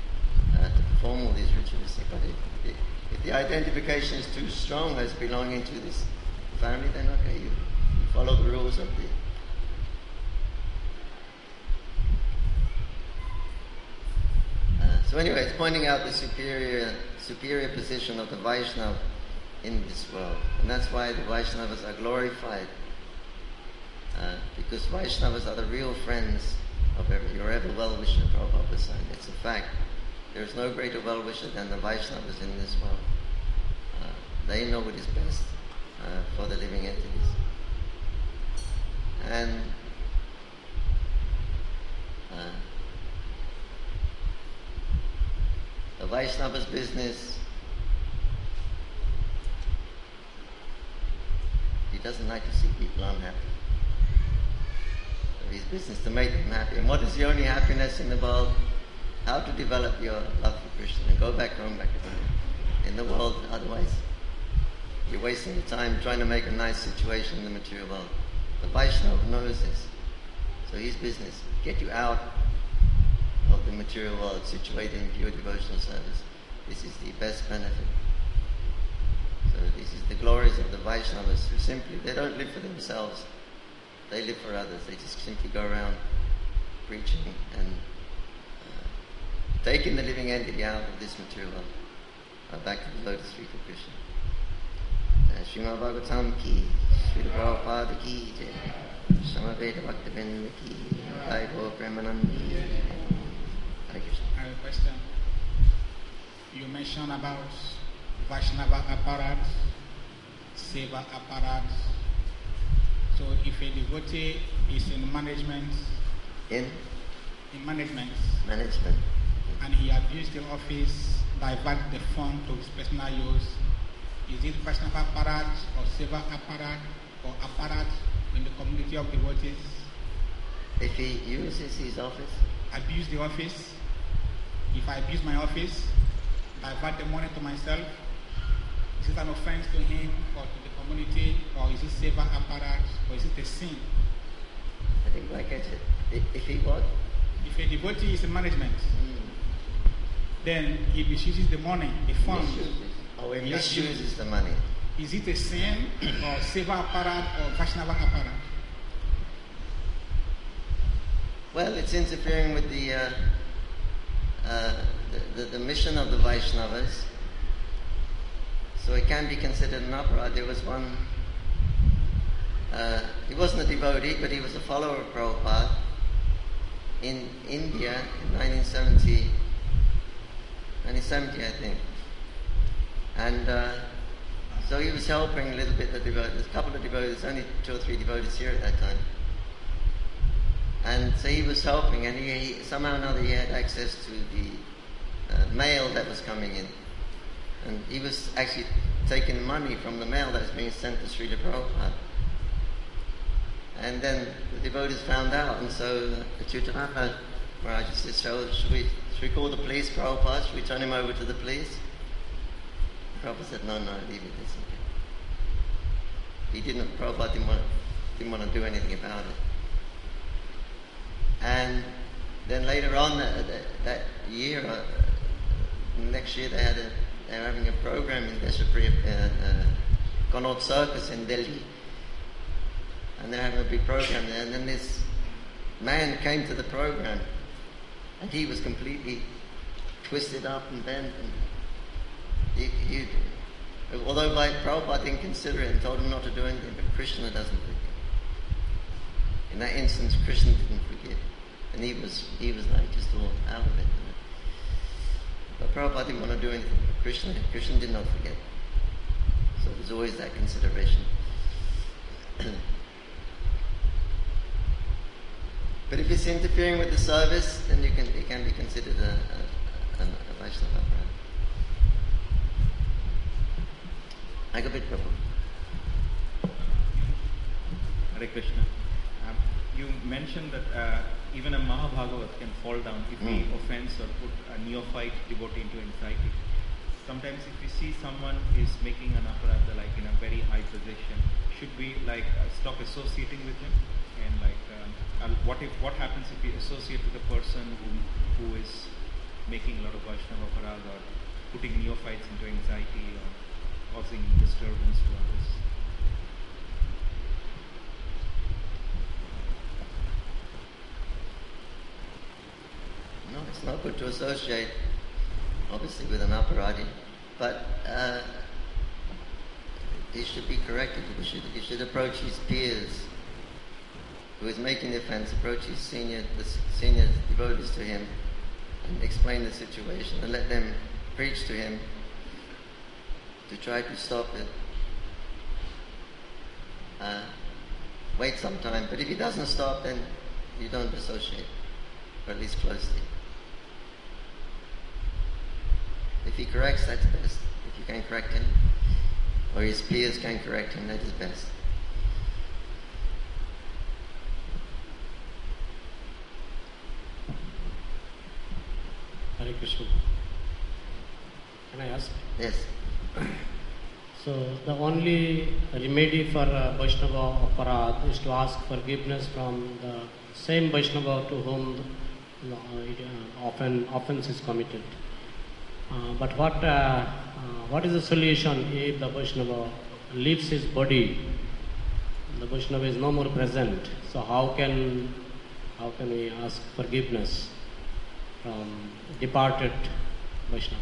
formal, these ritualistic, but if, if the identification is too strong as belonging to this family, then okay, you, you follow the rules of the... Uh, so anyway, it's pointing out the superior superior position of the Vaishnava in this world. And that's why the Vaishnavas are glorified. Uh, because Vaishnavas are the real friends of every, your ever well-wisher, Prabhupada was saying. It's a fact. There is no greater well-wisher than the Vaishnavas in this world. Uh, they know what is best uh, for the living entities. And uh, the Vaishnava's business, he doesn't like to see people unhappy. So his business to make them happy. And what is the only happiness in the world? How to develop your love for Krishna and go back home, back in the world. Otherwise, you're wasting your time trying to make a nice situation in the material world. The Vaishnava knows this. So his business, get you out of the material world, situated in pure devotional service. This is the best benefit. So this is the glories of the Vaishnavas who simply, they don't live for themselves. They live for others. They just simply go around preaching and uh, taking the living entity out of this material world. Uh, back to the lotus feet of Krishna. Srimad Bhagavatam ki, Srila Prabhupada ki, Samaveda Bhaktivinoda ki, Jai Gaur Premanandi. Hare Krishna. I have a question. You mentioned about Vaishnava apparats, Seva apparats. So if a devotee is in management, In? in management, Management. and he abused the office, divert the fund to his personal use, is it Vaishnava apparat or Seva apparat or apparat in the community of devotees? If he uses his office, Abuse the office. If I abuse my office, divert the money to myself, is it an offense to him or to the community, or is it Seva apparat, or is it a sin? I think I get it. If, if he what? If a devotee is in management, Mm. then he misuses the money, the funds. Misuses. Oh, he He misuses the money. Is it a sin or Seva apparat or Vaishnava apparat? Well, it's interfering with the, uh, uh, the, the the mission of the Vaishnavas. So it can be considered an aparat. There was one, uh, he wasn't a devotee, but he was a follower of Prabhupada in India in nineteen seventy, nineteen seventy I think. And uh, so he was helping a little bit the devotees, there's a couple of devotees, only two or three devotees here at that time. And so he was helping, and he, he somehow or another he had access to the uh, mail that was coming in. And he was actually taking money from the mail that was being sent to Srila Prabhupada. And then the devotees found out, and so the Chutananda Maharaj said, so should we, should we call the police, Prabhupada? Should we turn him over to the police? Prabhupada said, no, no, leave it, it's okay. He didn't, Prabhupada didn't want, didn't want to do anything about it. And then later on that, that, that year, uh, next year they had a, they were having a program in Deshapriya, uh, uh, Connaught Circus in Delhi. And they're having a big program there. And then this man came to the program, and he was completely twisted up and bent. And he, he, although by Prabhupada didn't consider it and told him not to do anything, but Krishna doesn't forgive. In that instance, Krishna didn't forgive. And he was he was like just all out of it. But Prabhupada didn't want to do anything. But Krishna, Krishna did not forget. So there's always that consideration. But if it's interfering with the service, then you can it can be considered a, a, a, a Vaishnava. I go bit Prabhu. Hare Krishna. Um, you mentioned that uh, even a Mahabhagavat can fall down if he Mm. offends or put a neophyte devotee into anxiety. Sometimes if we see someone is making an aparadha like in a very high position, should we like uh, stop associating with him? And like, um, uh, what if what happens if we associate with a person who who is making a lot of Vaishnava aparadha or putting neophytes into anxiety or causing disturbance to others? No, it's not good to associate, obviously, with an aparadi, but uh, he should be corrected. He should, he should approach his peers who is making the offense, approach his senior, the senior devotees to him and explain the situation and let them preach to him to try to stop it. Uh, wait some time, but if he doesn't stop, then you don't associate, or at least closely. If he corrects, that's best. If you can correct him, or his peers can correct him, that is best. Hare Krishna. Can I ask? Yes. So the only remedy for uh, Vaishnava aparad is to ask forgiveness from the same Vaishnava to whom the, uh, often offense is committed. Uh, but what uh, uh, what is the solution if the Vaishnava leaves his body? The Vaishnava is no more present. So how can how can we ask forgiveness from departed Vaishnava?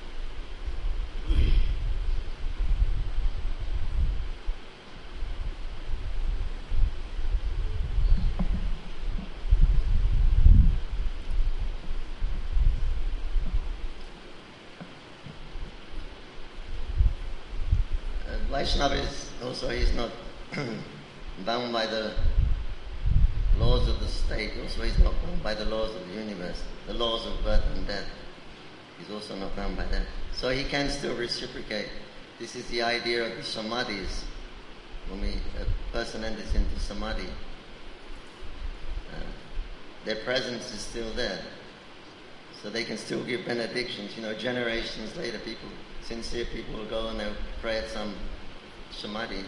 Vaishnava is also, he's not bound by the laws of the state. Also, he's not bound by the laws of the universe, the laws of birth and death. He's also not bound by that. So he can still reciprocate. This is the idea of the samadhis. When we, a person enters into samadhi, uh, their presence is still there. So they can still give benedictions. You know, generations later, people, sincere people will go and they'll pray at some samadhi.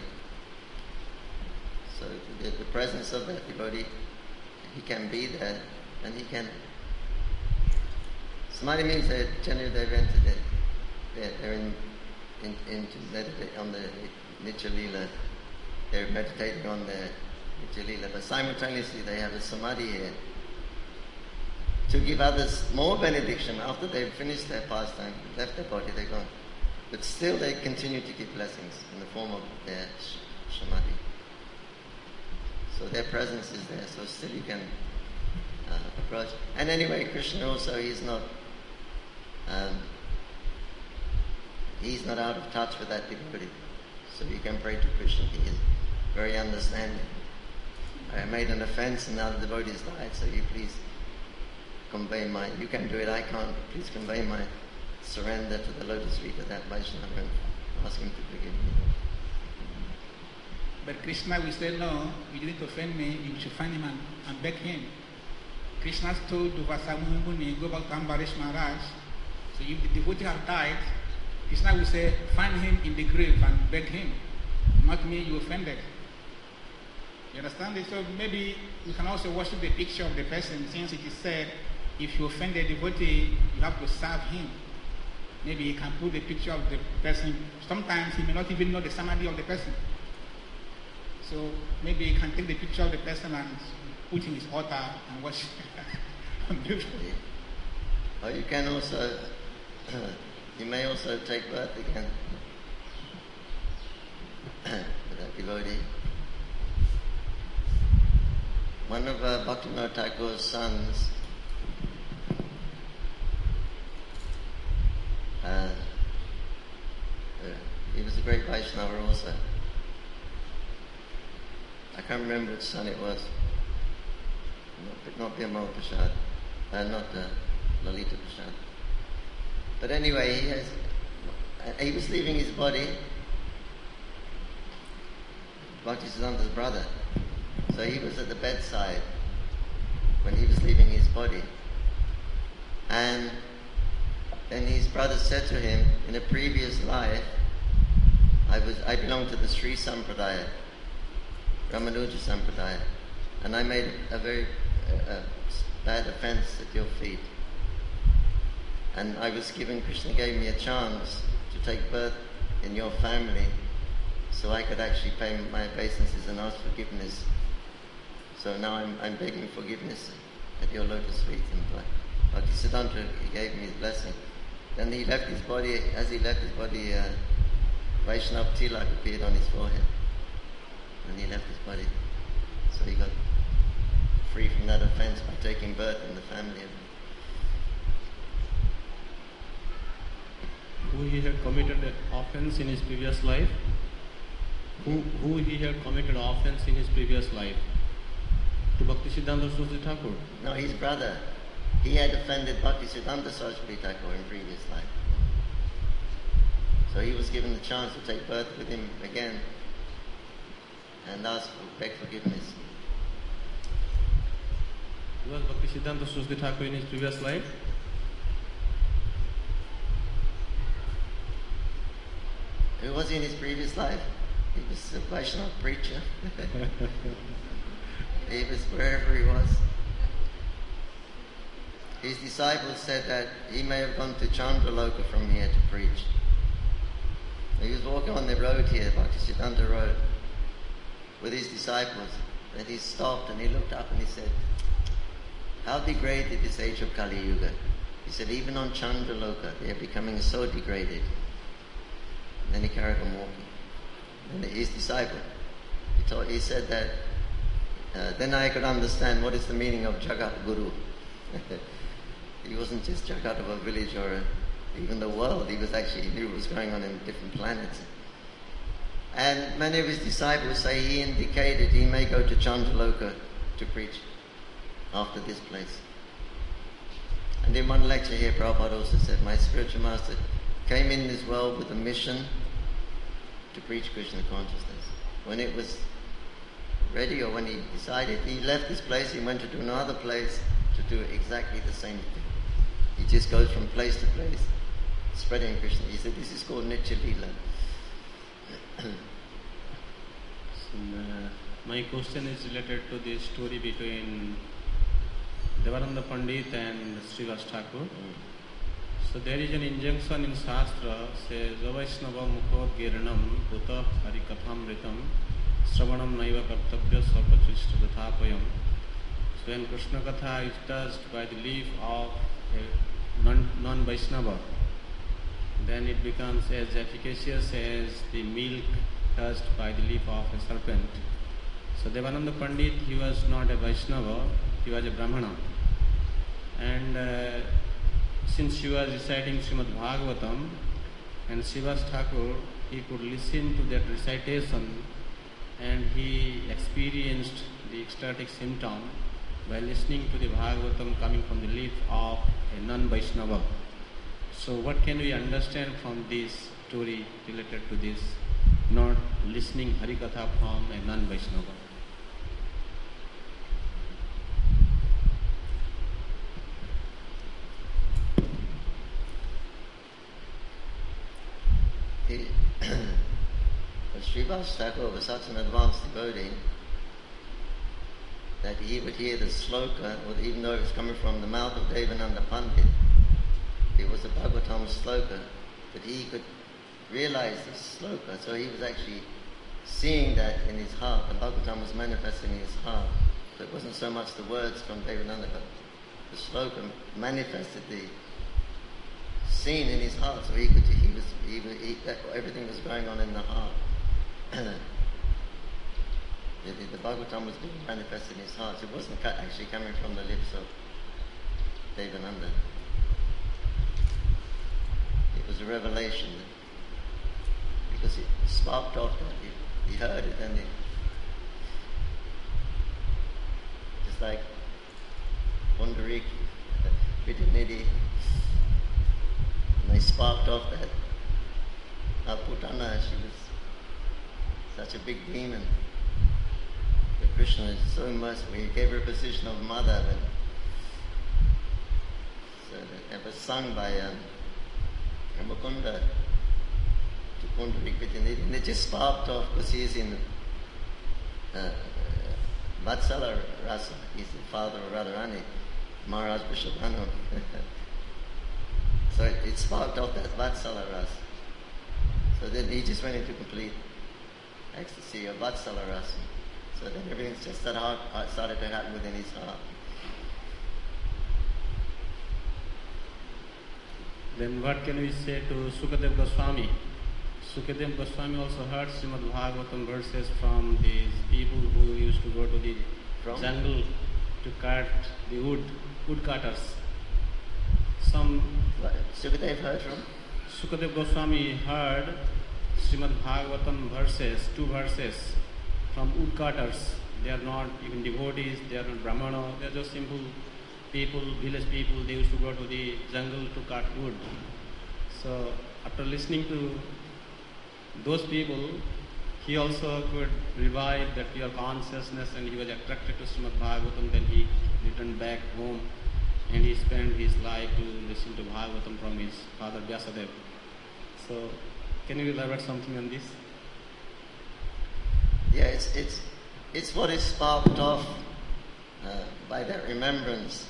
So the, the presence of that devotee, he can be there, and he can. Samadhi means that generally they've entered it. They're, they're in, in, into meditate on the Nitya Lila. They're meditating on the Nitya Lila, but simultaneously they have a samadhi here to give others more benediction after they've finished their pastime, left their body, they're gone. But still they continue to give blessings in the form of their sh- samadhi. So their presence is there, so still you can uh, approach. And anyway, Krishna also, he's not um, he's not out of touch with that devotee. So you can pray to Krishna, he is very understanding. I made an offense and now the devotees died, so you please convey my, you can do it, I can't, please convey my surrender to the lotus feet of that Vaishnava and ask him to forgive me. But Krishna will say, no, you didn't offend me, you should find him and, and beg him. Krishna told Durvasa Muni, go back to Ambarish Maharaj. So if the devotee have died, Krishna will say, find him in the grave and beg him. Not me, you offended. You understand it? So maybe you can also worship the picture of the person, since it is said, if you offend the devotee, you have to serve him. Maybe you can put the picture of the person. Sometimes he may not even know the samadhi of the person. So maybe you can take the picture of the person and put in his altar and worship. Or you can also, you may also take birth again with that devotee. One of uh, Bhaktivinoda Thakur's sons, uh, uh, he was a great Vaishnava also. I can't remember which son it was. Not, not Bimal Prasad, uh, not uh, Lalita Prasad. But anyway, he, has, uh, he was leaving his body, Bhaktisiddhanta's brother. So he was at the bedside when he was leaving his body. And then his brother said to him, in a previous life, I was I belonged to the Sri Sampradaya, Ramanuja Sampradaya, and I made a very uh, uh, bad offense at your feet. And I was given, Krishna gave me a chance to take birth in your family so I could actually pay my obeisances and ask forgiveness. So now I'm, I'm begging forgiveness at your lotus feet. And Bhaktisiddhanta, he gave me his blessing. Then he left his body, as he left his body, uh, Vaishnava tilak appeared on his forehead. And he left his body. So he got free from that offense by taking birth in the family of who he had committed offense in his previous life, who, who he had committed offense in his previous life. To Bhaktisiddhanta Saraswati Thakur. No, his brother. He had offended Bhaktisiddhanta Saraswati Thakur in previous life. So he was given the chance to take birth with him again and ask for beg forgiveness. Was Bhaktisiddhanta Saraswati Thakur in his previous life? Who was he in his previous life? He was a Vaishnava preacher. He was wherever he was. His disciples said that he may have gone to Chandraloka from here to preach. He was walking on the road here, Bhaktisiddhanta Road, with his disciples, and he stopped and he looked up and he said, how degraded this age of Kali Yuga. He said, even on Chandraloka, they are becoming so degraded. And then he carried on walking. And his disciple, he, told, he said that, uh, then I could understand what is the meaning of Jagat Guru. He wasn't just Jagat of a village or a, even the world. He was actually, he knew what was going on in different planets. And many of his disciples say he indicated he may go to Chandraloka to preach after this place. And in one lecture here, Prabhupada also said, my spiritual master came in this world with a mission to preach Krishna consciousness. When it was ready, or when he decided, he left this place, he went to do another place to do exactly the same thing. He just goes from place to place, spreading Krishna. He said, this is called Nitya Leela. So, uh, my question is related to the story between Devananda Pandit and Srivas Thakur. Mm. So there is an injunction in Shastra, says, Avaishnava mukho giranam uta harikathamritam sravanam naiva kartabhya sarvachishta dathapayam. So when Krishna Katha is touched by the leaf of a non, non-Vaishnava, then it becomes as efficacious as the milk touched by the leaf of a serpent. So Devananda Pandit, he was not a Vaishnava, he was a Brahmana. And uh, since she was reciting Srimad Bhagavatam, and Srivas Thakur, he could listen to that recitation and he experienced the ecstatic symptom by listening to the Bhagavatam coming from the lips of a non-Vaishnava. So what can we understand from this story related to this, not listening Harikatha from a non-Vaishnava? He, Srivas Thakur was such an advanced devotee that he would hear the sloka, or even though it was coming from the mouth of Devananda Pandit, it was a Bhagavatam sloka, but he could realize this sloka, so he was actually seeing that in his heart. The Bhagavatam was manifesting in his heart. So it wasn't so much the words from Devananda, but the sloka manifested the scene in his heart, so he could, he was, he, he, that, everything was going on in the heart. the, the, the Bhagavatam was being manifested in his heart, so it wasn't actually coming from the lips of Devananda. It was a revelation, because it sparked off that, he, he heard it, and it, just like Pundariki, Vidyanidhi, and they sparked off that. Now Putana, she was such a big demon. But Krishna is so merciful. He gave her a position of mother. And so that was sung by um, Mukunda to Pundarik Vidyanidhi. And it just sparked off because he is in uh, uh, Vatsala Rasa. He's the father of Radharani, Maharaj Vrishabhanu. So it, it sparked off that Vatsala Ras. So then he just went into complete ecstasy of Vatsala Ras. So then everything just started, heart, started to happen within his heart. Then what can we say to Sukadeva Goswami? Sukadeva Goswami also heard Srimad Bhagavatam verses from these people who used to go to the From? jungle to cut the wood, woodcutters. Some What Sukadeva heard from? Sukadeva Goswami heard Srimad Bhagavatam verses, two verses from woodcutters. They are not even devotees, they are not Brahmana, they are just simple people, village people. They used to go to the jungle to cut wood. So after listening to those people, he also could revive that pure consciousness, and he was attracted to Srimad Bhagavatam. Then he returned back home and he spent his life to listen to Bhagavatam from his father Vyasadeva. So can you elaborate something on this? Yeah, it's it's it's what is sparked off uh, by that remembrance.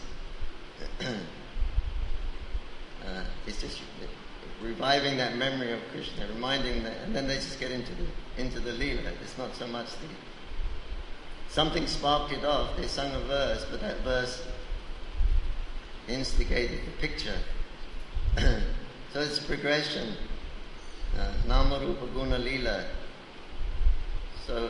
uh, it's just reviving that memory of Krishna, reminding that, and then they just get into the into the Leela. It's not so much the something sparked it off. They sung a verse, but that verse instigated the picture. So it's a progression. Uh, Nama Rupa Guna Leela. So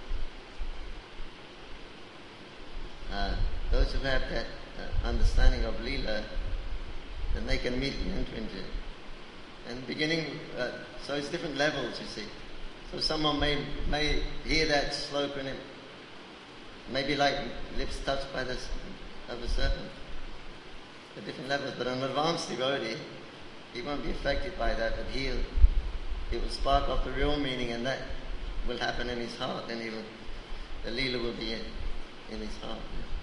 uh, those who have that uh, understanding of Leela, then they can immediately enter into it. And beginning, uh, so it's different levels, you see. So someone may may hear that sloka and it may be like lips touched by the of a serpent. At different levels, but an advanced devotee, he won't be affected by that, but he'll it will spark off the real meaning, and that will happen in his heart, and he will, the Leela will be in, in his heart.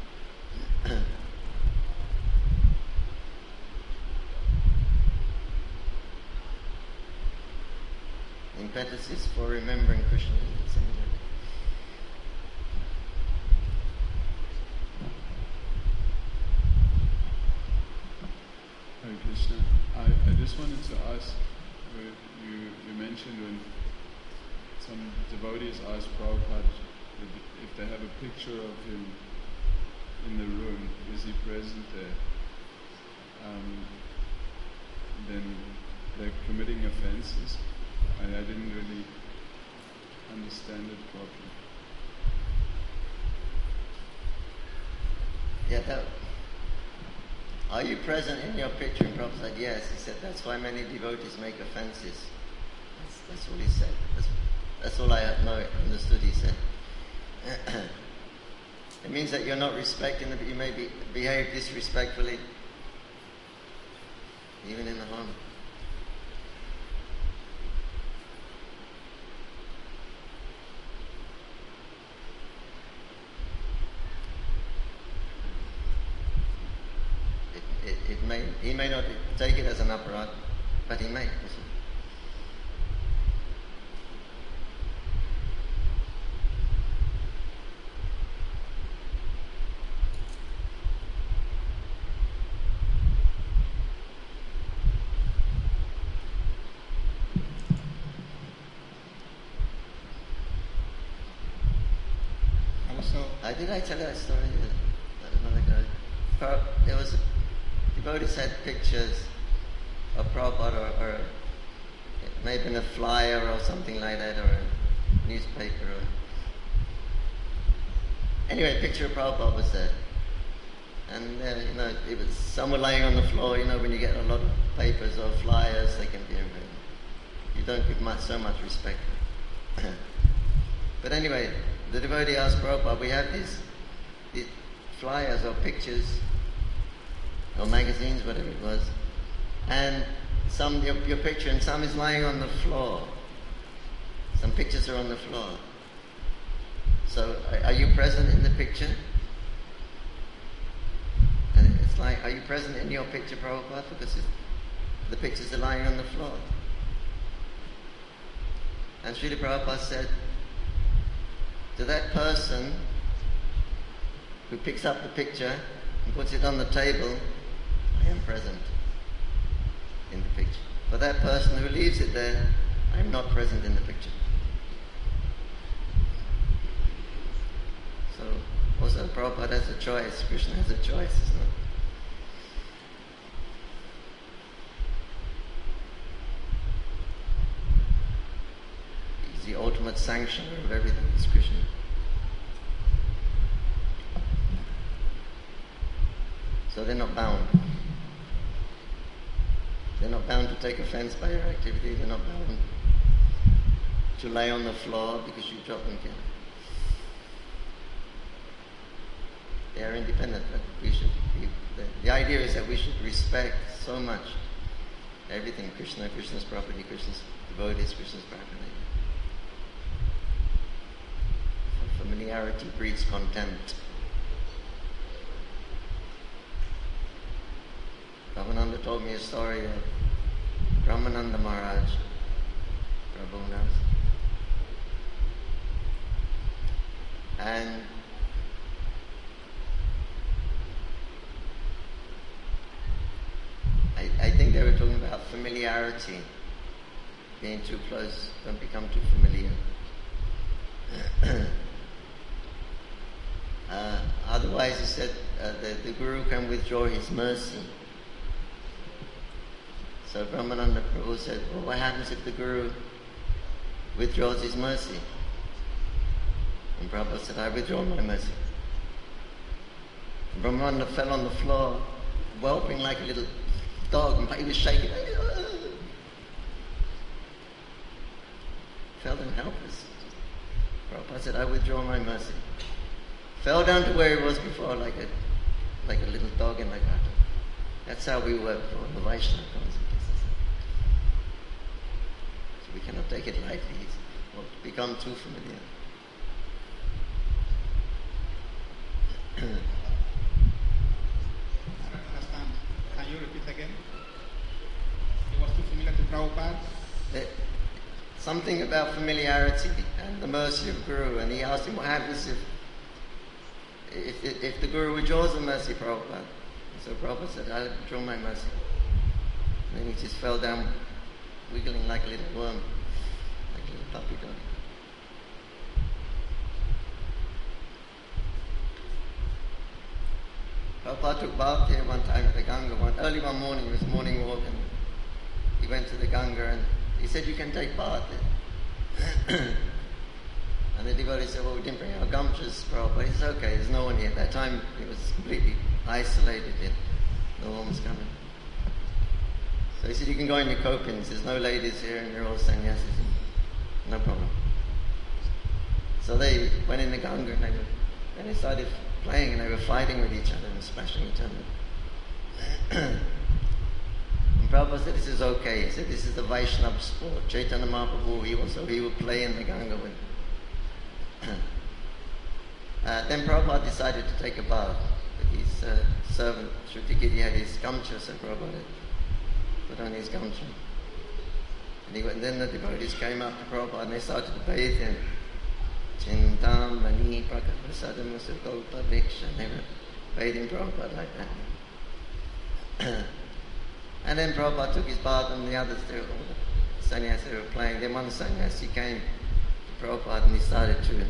Impetuses for remembering Krishna. Hare Krishna. I, I just wanted to ask, where you, you mentioned when some devotees ask Prabhupada if they have a picture of him in the room, is he present there? Um, then they're committing offenses. I, I didn't really understand it properly. Yeah, that, are you present in your picture? And Prabhupada said, yes. He said, that's why many devotees make offenses. That's, that's what he said. That's, that's all I know, understood, he said. It means that you're not respecting them, but you may be, behave disrespectfully, even in the home. It, it, it may, he may not take it as an aparad, but he may. Uh, did I tell you that story? I don't know ago. There was devotees had pictures of Prabhupada, or, or it may have been a flyer or something like that, or a newspaper. Or anyway, a picture of Prabhupada was there, and uh, you know, it was some were laying on the floor. You know, when you get a lot of papers or flyers, they can be everywhere. You don't give much so much respect. But anyway, the devotee asked Prabhupada, we have these, these flyers or pictures or magazines, whatever it was, and some your, your picture and some is lying on the floor. Some pictures are on the floor. So are, are you present in the picture? And it's like, are you present in your picture, Prabhupada? Because it, the pictures are lying on the floor. And Srila Prabhupada said, to that person who picks up the picture and puts it on the table, I am present. the picture. For that person who leaves it there, I'm not present in the picture. So, also Prabhupada has a choice, Krishna has a choice, isn't it? He's the ultimate sanctioner of everything, is Krishna. So they're not bound. They're not bound to take offense by your activity. They're not bound to lay on the floor because you drop them down. They are independent. But we should be, the, the idea is that we should respect so much everything Krishna, Krishna's property, Krishna's devotees, Krishna's property. Familiarity breeds contempt. Prabhupada told me a story of Brahmananda Maharaj, Prabhu knows. And I, I think they were talking about familiarity, being too close, don't become too familiar. uh, otherwise, he said, uh, the, the Guru can withdraw his mercy. So Brahmananda Prabhu said, well, what happens if the Guru withdraws his mercy? And Prabhupada said, I withdraw my mercy. And Brahmananda fell on the floor, whelping like a little dog, and he was shaking. Fell down helpless. Prabhupada said, I withdraw my mercy. Fell down to where he was before, like a like a little dog in the garden. That's how we work for the Vaishnava comes. We cannot take it lightly or become too familiar. I don't understand. Can you repeat again? It was too familiar to Prabhupada? The, something about familiarity and the mercy of Guru, and he asked him what happens if if, if, if the Guru withdraws the mercy, Prabhupada. So Prabhupada said, I'll withdraw my mercy. And then he just fell down, wiggling like a little worm, like a little puppy dog. Prabhupada took bath here one time at the Ganga. One, early one morning, it was morning walk, and he went to the Ganga and he said, you can take bath there. And the devotee said, well, we didn't bring our gamchas, Prabhupada. He said, okay, there's no one here. At that time, it was completely isolated here. No one was coming. So he said, you can go in your copings. There's no ladies here and you're all sannyasis. No problem. So they went in the Ganga and they, were, and they started playing and they were fighting with each other and smashing each other. And Prabhupada said, this is okay. He said, this is the Vaishnava sport. Chaitanya Mahaprabhu, he also, he would play in the Ganga with uh, Then Prabhupada decided to take a bath. But his uh, servant, Shrutigiri, had his gamcha, so Prabhupada put on his gamcha. And, he went, and then the devotees came up to Prabhupada and they started to bathe him. Chintam mani prakapasada musukopa bhiksha. They were bathing Prabhupada like that. And then Prabhupada took his bath and the others, they were, all the sannyasis were playing. Then one sannyasi came to Prabhupada and he started to,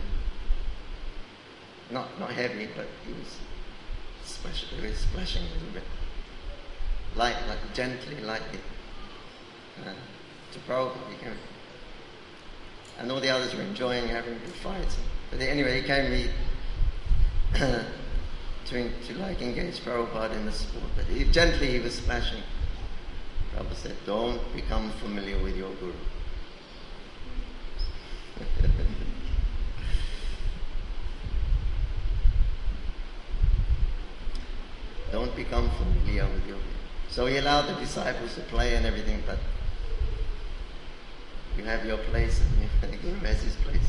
not not heavy, but he was splashing, he was splashing a little bit. Light, like gently, lightly. Uh, to Prabhupada he came. And all the others were enjoying having good fights. But anyway, he came he, to, to like engage Prabhupada in the sport. But he, gently he was splashing. Prabhupada said, don't become familiar with your Guru. Don't become familiar with your Guru. So he allowed the disciples to play and everything, but you have your place and the Guru has his place.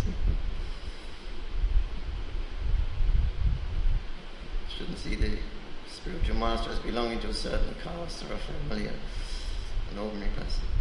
Shouldn't see the spiritual master as belonging to a certain caste or a family, an ordinary person.